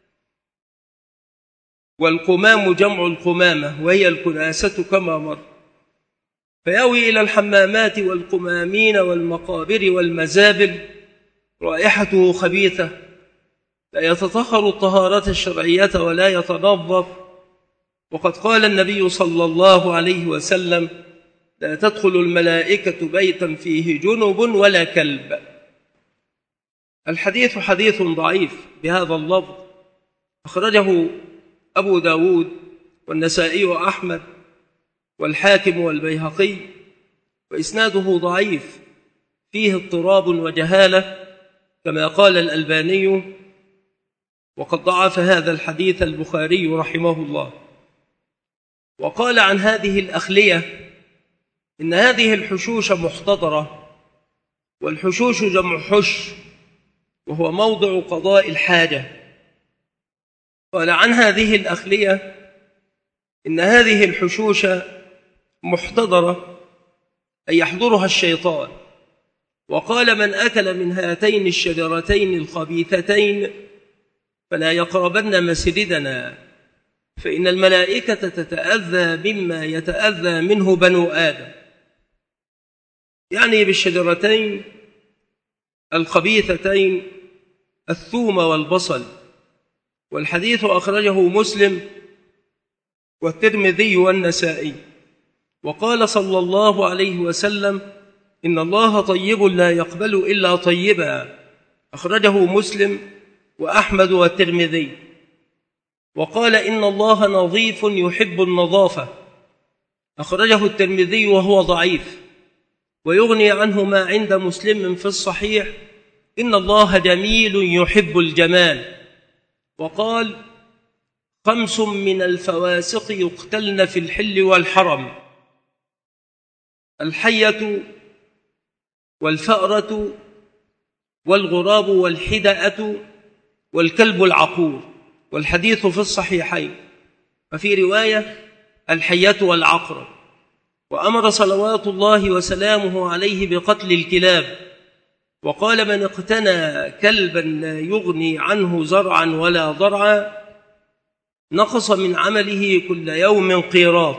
والقمام جمع القمامة وهي الكناسة كما مر، فيأوي إلى الحمامات والقمامين والمقابر والمزابل رائحته خبيثة، لا يتطهر الطهارة الشرعية ولا يتنظف. وقد قال النبي صلى الله عليه وسلم: لا تدخل الملائكة بيتا فيه جنب ولا كلب. الحديث حديث ضعيف بهذا اللفظ، أخرجه أبو داود والنسائي وأحمد والحاكم والبيهقي، وإسناده ضعيف فيه اضطراب وجهالة كما قال الألباني، وقد ضعف هذا الحديث البخاري رحمه الله. وقال عن هذه الأخلية إن هذه الحشوش محتضرة، والحشوش جمع حش وهو موضع قضاء الحاجة. قال عن هذه الأخلية إن هذه الحشوش محتضرة أي يحضرها الشيطان. وقال من أكل من هاتين الشجرتين الخبيثتين فلا يقربن مسجدنا، فإن الملائكة تتأذى مما يتأذى منه بنو آدم، يعني بالشجرتين الخبيثتين الثوم والبصل. والحديث أخرجه مسلم والترمذي والنسائي. وقال صلى الله عليه وسلم: إن الله طيب لا يقبل إلا طيبا، أخرجه مسلم وأحمد والترمذي. وقال: إن الله نظيف يحب النظافة، أخرجه الترمذي وهو ضعيف، ويغني عنه ما عند مسلم في الصحيح إن الله جميل يحب الجمال. وقال: 5 من الفواسق يقتلن في الحل والحرم: الحية والفأرة والغراب والحدأة والكلب العقور. والحديث في الصحيحين. وفي رواية: الحية والعقرب. وأمر صلوات الله وسلامه عليه بقتل الكلاب، وقال: من اقتنى كلبا لا يغني عنه زرعا ولا ضرعا نقص من عمله كل يوم قيراط.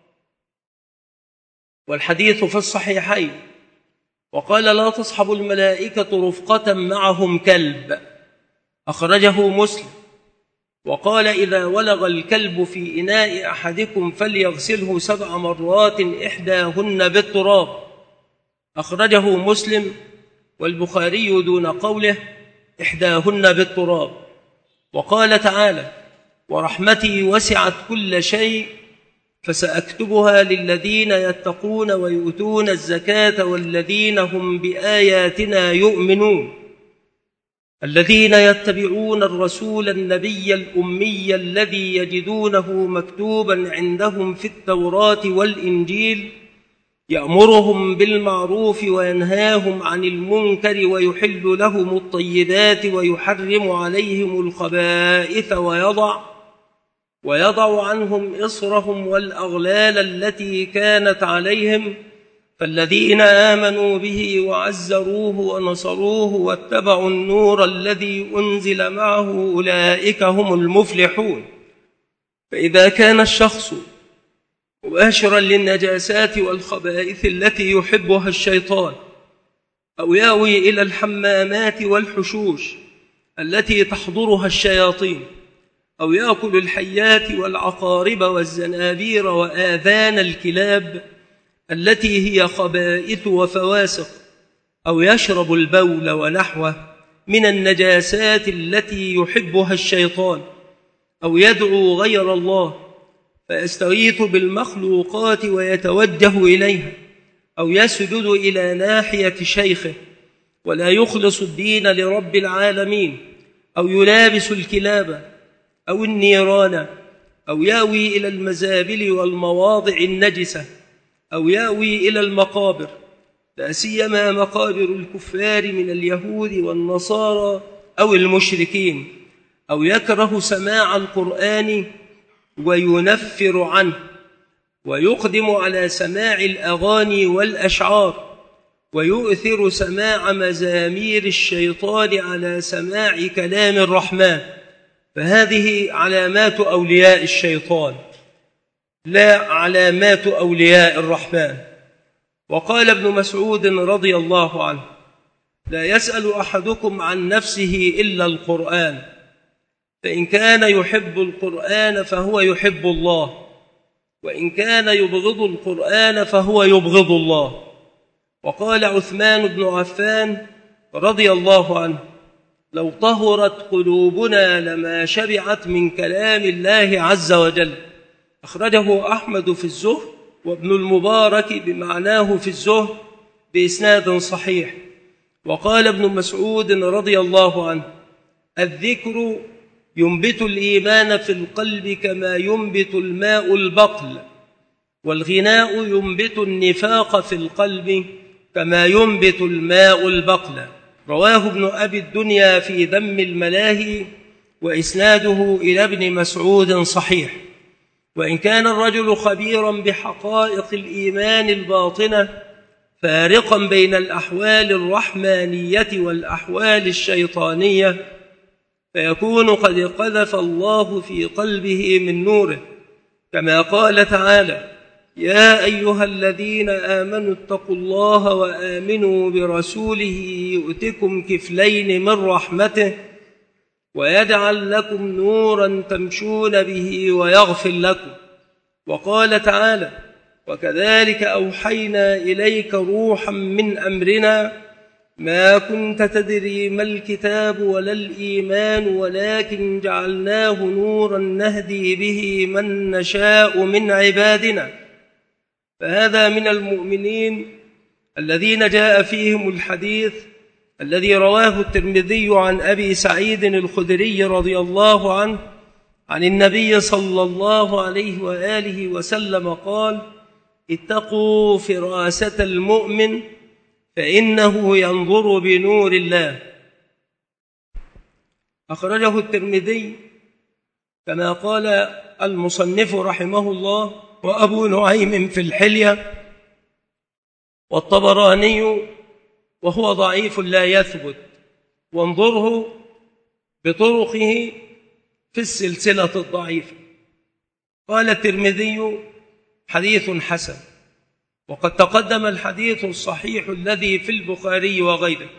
والحديث في الصحيحين. وقال: لا تصحب الملائكة رفقة معهم كلب، أخرجه مسلم. وقال: إذا ولغ الكلب في إناء أحدكم فليغسله 7 مرات إحداهن بالتراب، أخرجه مسلم والبخاري دون قوله إحداهن بالتراب. وقال تعالى: ورحمتي وسعت كل شيء فسأكتبها للذين يتقون ويؤتون الزكاة والذين هم بآياتنا يؤمنون، الذين يتبعون الرسول النبي الأمي الذي يجدونه مكتوبا عندهم في التوراة والإنجيل يأمرهم بالمعروف وينهاهم عن المنكر ويحل لهم الطيبات ويحرم عليهم الخبائث ويضع عنهم إصرهم والأغلال التي كانت عليهم، فالذين آمنوا به وعزروه ونصروه واتبعوا النور الذي أنزل معه أولئك هم المفلحون. فإذا كان الشخص مباشرا للنجاسات والخبائث التي يحبها الشيطان، أو يأوي إلى الحمامات والحشوش التي تحضرها الشياطين، أو يأكل الحيات والعقارب والزنابير وآذان الكلاب التي هي خبائث وفواسق، أو يشرب البول ونحوه من النجاسات التي يحبها الشيطان، أو يدعو غير الله فيستغيث بالمخلوقات ويتوجه إليها، أو يسجد إلى ناحية شيخه ولا يخلص الدين لرب العالمين، أو يلابس الكلاب أو النيران، أو يأوي إلى المزابل والمواضع النجسة، أو يأوي إلى المقابر، لا سيما مقابر الكفار من اليهود والنصارى أو المشركين، أو يكره سماع القرآن وينفر عنه، ويقدم على سماع الأغاني والأشعار، ويؤثر سماع مزامير الشيطان على سماع كلام الرحمن، فهذه علامات أولياء الشيطان لا علامات أولياء الرحمن. وقال ابن مسعود رضي الله عنه: لا يسأل أحدكم عن نفسه إلا القرآن، فإن كان يحب القرآن فهو يحب الله، وإن كان يبغض القرآن فهو يبغض الله. وقال عثمان بن عفان رضي الله عنه: لو طهرت قلوبنا لما شبعت من كلام الله عز وجل، أخرجه أحمد في الزهد وابن المبارك بمعناه في الزهد بإسناد صحيح. وقال ابن مسعود رضي الله عنه: الذكر ينبت الإيمان في القلب كما ينبت الماء البقل، والغناء ينبت النفاق في القلب كما ينبت الماء البقل. رواه ابن أبي الدنيا في ذم الملاهي، وإسناده إلى ابن مسعود صحيح. وإن كان الرجل خبيرا بحقائق الإيمان الباطنة فارقا بين الأحوال الرحمانية والأحوال الشيطانية، فيكون قد قذف الله في قلبه من نوره، كما قال تعالى: يا أيها الذين آمنوا اتقوا الله وآمنوا برسوله يؤتكم كفلين من رحمته ويجعل لكم نورا تمشون به ويغفر لكم. وقال تعالى: وكذلك أوحينا إليك روحا من أمرنا ما كنت تدري ما الكتاب ولا الإيمان ولكن جعلناه نورا نهدي به من نشاء من عبادنا. فهذا من المؤمنين الذين جاء فيهم الحديث الذي رواه الترمذي عن أبي سعيد الخدري رضي الله عنه عن النبي صلى الله عليه وآله وسلم قال: اتقوا فراسة المؤمن فإنه ينظر بنور الله. أخرجه الترمذي كما قال المصنف رحمه الله، وأبو نعيم في الحلية، والطبراني، وهو ضعيف لا يثبت، وانظره بطرقه في السلسلة الضعيفة. قال الترمذي: حديث حسن. وقد تقدم الحديث الصحيح الذي في البخاري وغيره.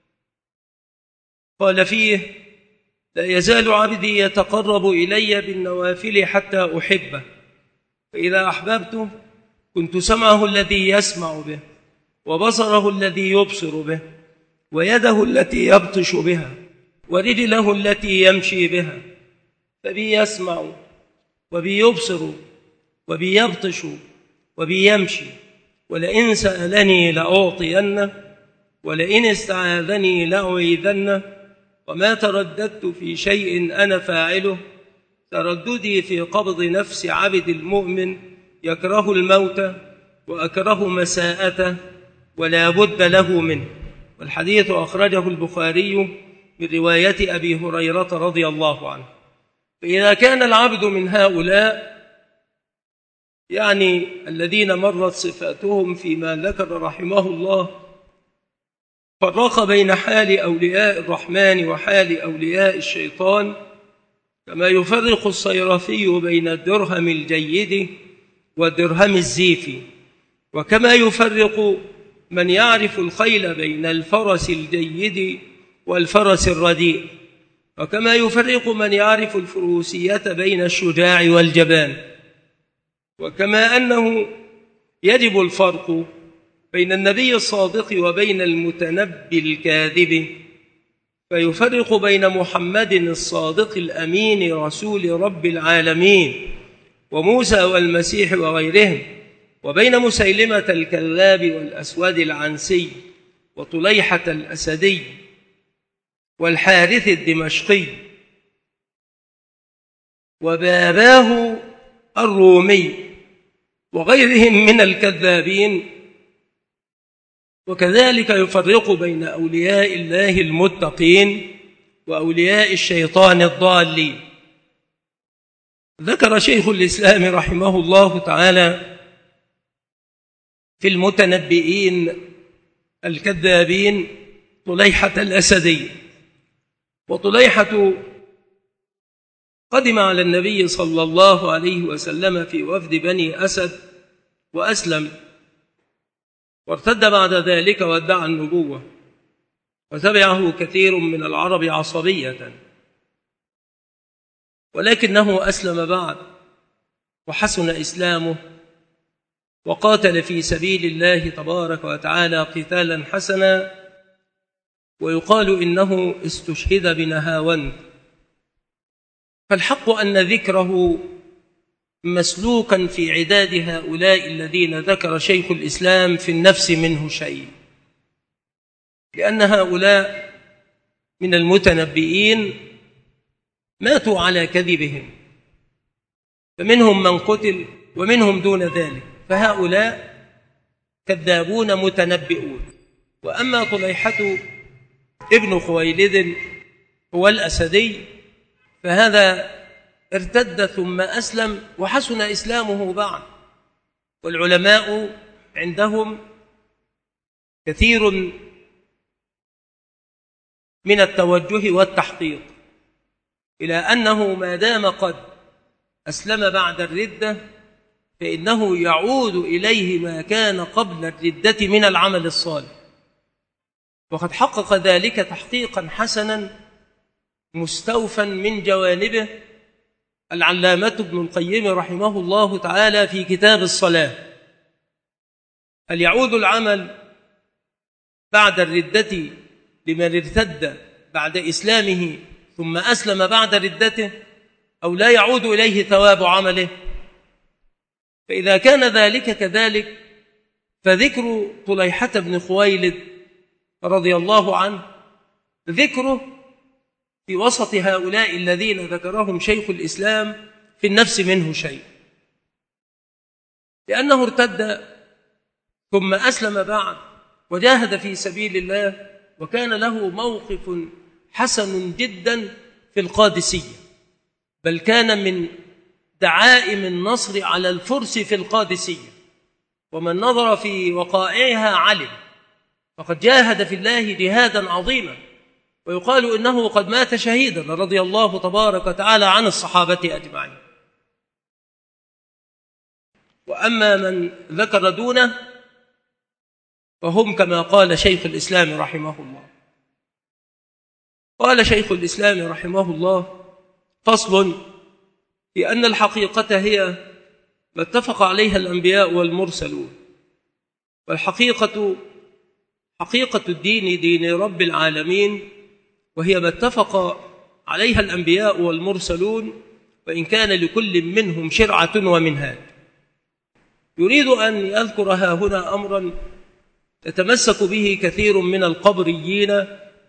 قال فيه: لا يزال عبدي يتقرب إلي بالنوافل حتى أحبه، فإذا أحببته كنت سمعه الذي يسمع به، وبصره الذي يبصر به، ويده التي يبطش بها، ورجله التي يمشي بها. فبي يسمع وبي يبصر وبي يبطش وبي يمشي، ولئن سألني لأعطينه، ولئن استعاذني لأعيذنه. وما ترددت في شيء أنا فاعله ترددي في قبض نفس عبد المؤمن يكره الموت وأكره مساءته ولا بد له منه. والحديث أخرجه البخاري من رواية أبي هريرة رضي الله عنه. فإذا كان العبد من هؤلاء، يعني الذين مرت صفاتهم فيما ذكر رحمه الله، فرق بين حال أولياء الرحمن وحال أولياء الشيطان، كما يفرق الصيرفي بين الدرهم الجيد والدرهم الزيف، وكما يفرق من يعرف الخيل بين الفرس الجيد والفرس الرديء، وكما يفرق من يعرف الفروسية بين الشجاع والجبان. وكما أنه يجب الفرق بين النبي الصادق وبين المتنبي الكاذب، فيفرق بين محمد الصادق الأمين رسول رب العالمين وموسى والمسيح وغيرهم، وبين مسيلمة الكذاب والأسود العنسي وطليحة الأسدي والحارث الدمشقي وباباه الرومي وغيرهم من الكذابين. وكذلك يفرق بين أولياء الله المتقين وأولياء الشيطان الضالين. ذكر شيخ الإسلام رحمه الله تعالى في المتنبئين الكذابين طليحة الأسدي. وطليحة قدم على النبي صلى الله عليه وسلم في وفد بني أسد وأسلم، وارتد بعد ذلك وادعى النبوة، وتبعه كثير من العرب عصبية، ولكنه أسلم بعد وحسن إسلامه وقاتل في سبيل الله تبارك وتعالى قتالا حسنا، ويقال إنه استشهد بنهاوند. فالحق أن ذكره مسلوكا في عداد هؤلاء الذين ذكر شيخ الإسلام في النفس منه شيء، لأن هؤلاء من المتنبئين ماتوا على كذبهم، فمنهم من قتل ومنهم دون ذلك، فهؤلاء كذابون متنبئون. وأما طليحة ابن خويلد هو الأسدي، فهذا ارتد ثم أسلم وحسن إسلامه بعد. والعلماء عندهم كثير من التوجه والتحقيق إلى أنه ما دام قد أسلم بعد الردة فإنه يعود إليه ما كان قبل الردة من العمل الصالح. وقد حقق ذلك تحقيقا حسنا مستوفا من جوانبه العلامة ابن القيم رحمه الله تعالى في كتاب الصلاة. هل يعود العمل بعد الردة لمن ارتد بعد إسلامه ثم أسلم بعد ردته، أو لا يعود إليه ثواب عمله؟ فإذا كان ذلك كذلك، فذكر طليحة بن خويلد رضي الله عنه ذكره في وسط هؤلاء الذين ذكرهم شيخ الإسلام في النفس منه شيء، لأنه ارتد ثم أسلم بعد وجاهد في سبيل الله، وكان له موقف حسن جدا في القادسية، بل كان من دعائم النصر على الفرس في القادسية، ومن نظر في وقائعها علم، فقد جاهد في الله جهادا عظيما، ويقال إنه قد مات شهيدا رضي الله تبارك وتعالى عن الصحابة أجمعين. وأما من ذكر دونه فهم كما قال شيخ الإسلام رحمه الله. قال شيخ الإسلام رحمه الله: فصل في أن الحقيقة هي ما اتفق عليها الأنبياء والمرسلون، والحقيقة حقيقة الدين دين رب العالمين، وهي ما اتفق عليها الأنبياء والمرسلون، وإن كان لكل منهم شرعة ومنهاج. يريد أن يذكر هنا أمرا يتمسك به كثير من القبريين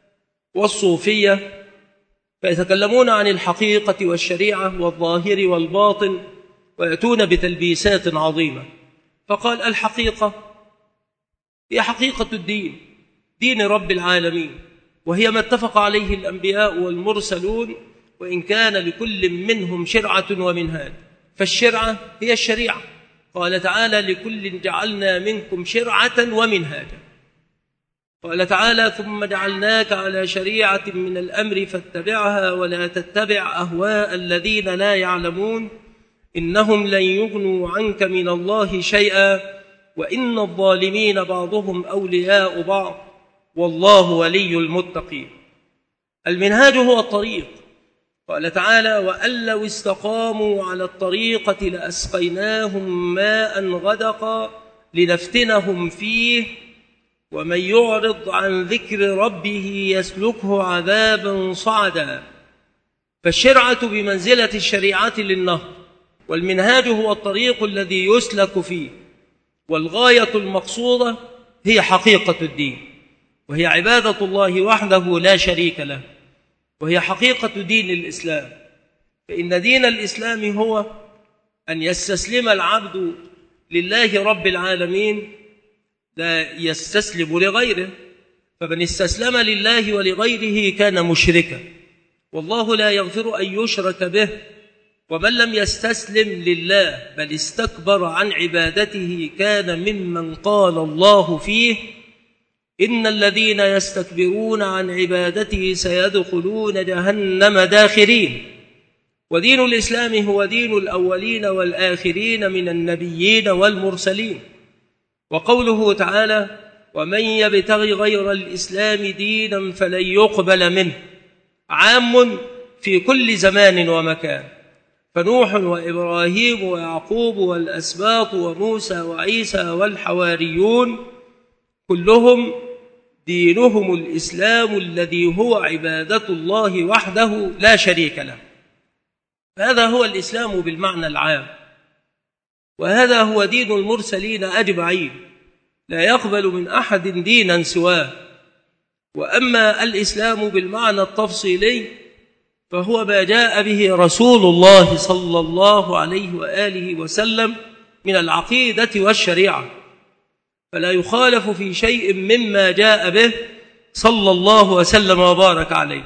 والصوفية، فيتكلمون عن الحقيقة والشريعة والظاهر والباطن، ويأتون بتلبيسات عظيمة. فقال: الحقيقة هي حقيقة الدين، دين رب العالمين، وهي ما اتفق عليه الأنبياء والمرسلون، وإن كان لكل منهم شرعة ومنهاج. فالشرعة هي الشريعة، قال تعالى: لكل جعلنا منكم شرعة ومنهاجا. قال تعالى: ثم جعلناك على شريعة من الأمر فاتبعها ولا تتبع أهواء الذين لا يعلمون إنهم لن يغنوا عنك من الله شيئا وإن الظالمين بعضهم أولياء بعض والله ولي المتقين. المنهاج هو الطريق. قال تعالى: وأن لو استقاموا على الطريقة لأسقيناهم ماء غدقا لنفتنهم فيه ومن يعرض عن ذكر ربه يسلكه عذابا صعدا. فالشرعة بمنزلة الشريعة للنهر، والمنهاج هو الطريق الذي يسلك فيه، والغاية المقصودة هي حقيقة الدين، وهي عبادة الله وحده لا شريك له، وهي حقيقة دين الإسلام. فإن دين الإسلام هو أن يستسلم العبد لله رب العالمين، لا يستسلم لغيره، فمن استسلم لله ولغيره كان مشركا، والله لا يغفر أن يشرك به. ومن لم يستسلم لله بل استكبر عن عبادته كان ممن قال الله فيه: إن الذين يستكبرون عن عبادته سيدخلون جهنم داخرين. ودين الإسلام هو دين الأولين والآخرين من النبيين والمرسلين. وقوله تعالى: ومن يبتغي غير الإسلام دينا فلن يقبل منه، عام في كل زمان ومكان، فنوح وإبراهيم ويعقوب والأسباط وموسى وعيسى والحواريون كلهم دينهم الإسلام الذي هو عبادة الله وحده لا شريك له. هذا هو الإسلام بالمعنى العام، وهذا هو دين المرسلين أجمعين، لا يقبل من أحد دينا سواه. وأما الإسلام بالمعنى التفصيلي فهو ما جاء به رسول الله صلى الله عليه وآله وسلم من العقيدة والشريعة، فلا يخالف في شيء مما جاء به صلى الله وسلم وبارك عليه.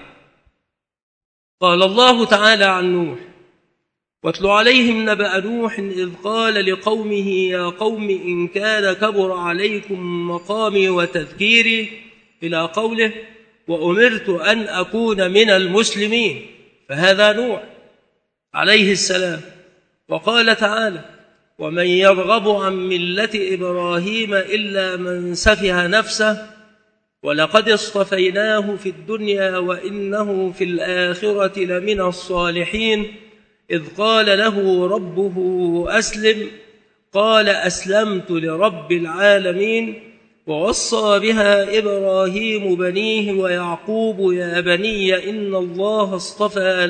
قال الله تعالى عن نوح: واتل عليهم نبأ نوح إذ قال لقومه يا قوم إن كان كبر عليكم مقامي وتذكيري إلى قوله وأمرت أن أكون من المسلمين، فهذا نوح عليه السلام. وقال تعالى: ومن يرغب عن ملة إبراهيم إلا من سفه نفسه ولقد اصطفيناه في الدنيا وإنه في الآخرة لمن الصالحين إذ قال له ربه أسلم قال أسلمت لرب العالمين ووصى بها إبراهيم بنيه ويعقوب يا بني إن الله اصطفى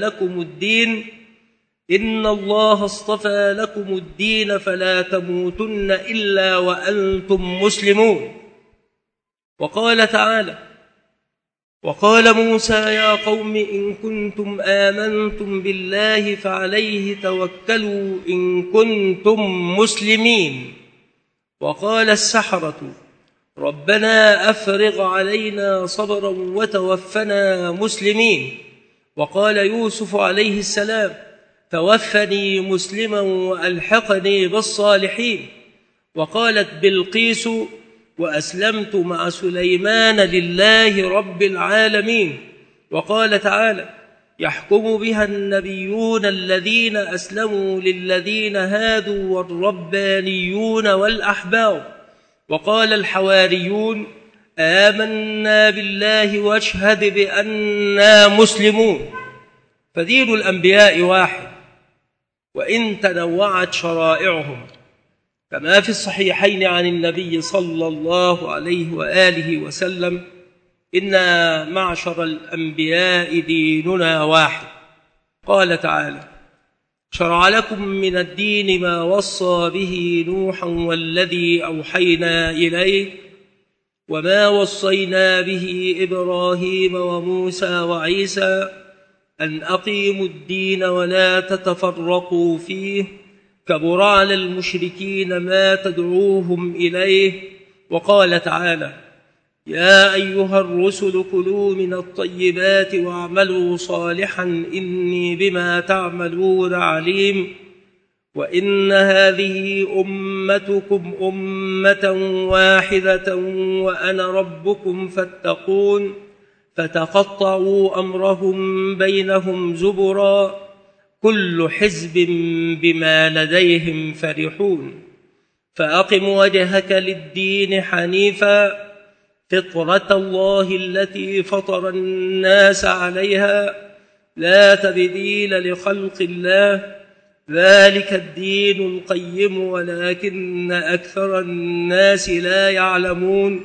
لكم الدين فلا تموتن إلا وأنتم مسلمون. وقال تعالى: وقال موسى يا قوم إن كنتم آمنتم بالله فعليه توكلوا إن كنتم مسلمين. وقال السحرة: ربنا أفرغ علينا صبرا وتوفنا مسلمين. وقال يوسف عليه السلام: توفني مسلما وألحقني بالصالحين. وقالت بلقيس: وأسلمت مع سليمان لله رب العالمين. وقال تعالى: يحكم بها النبيون الذين أسلموا للذين هادوا والربانيون والأحبار. وقال الحواريون: آمنا بالله واشهد بأننا مسلمون. فدين الأنبياء واحد وإن تنوعت شرائعهم، كما في الصحيحين عن النبي صلى الله عليه وآله وسلم: إنا معشر الأنبياء ديننا واحد. قال تعالى: شرع لكم من الدين ما وصى به نوحا والذي أوحينا إليه وما وصينا به إبراهيم وموسى وعيسى أن أقيموا الدين ولا تتفرقوا فيه، كبر على المشركين ما تدعوهم إليه. وقال تعالى: يا أيها الرسل كلوا من الطيبات واعملوا صالحا إني بما تعملون عليم. وإن هذه أمتكم أمة واحدة وأنا ربكم فاتقون. فتقطعوا أمرهم بينهم زبرا، كل حزب بما لديهم فرحون. فأقم وجهك للدين حنيفا، فطرة الله التي فطر الناس عليها، لا تبديل لخلق الله، ذلك الدين القيم ولكن أكثر الناس لا يعلمون.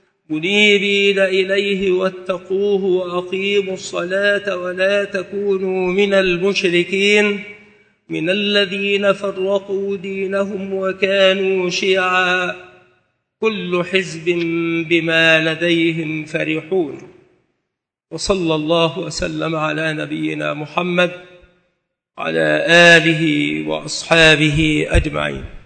منيبين إليه واتقوه وأقيموا الصلاة ولا تكونوا من المشركين من الذين فرقوا دينهم وكانوا شيعا، كل حزب بما لديهم فرحون. وصلى الله وسلم على نبينا محمد وعلى آله وأصحابه أجمعين.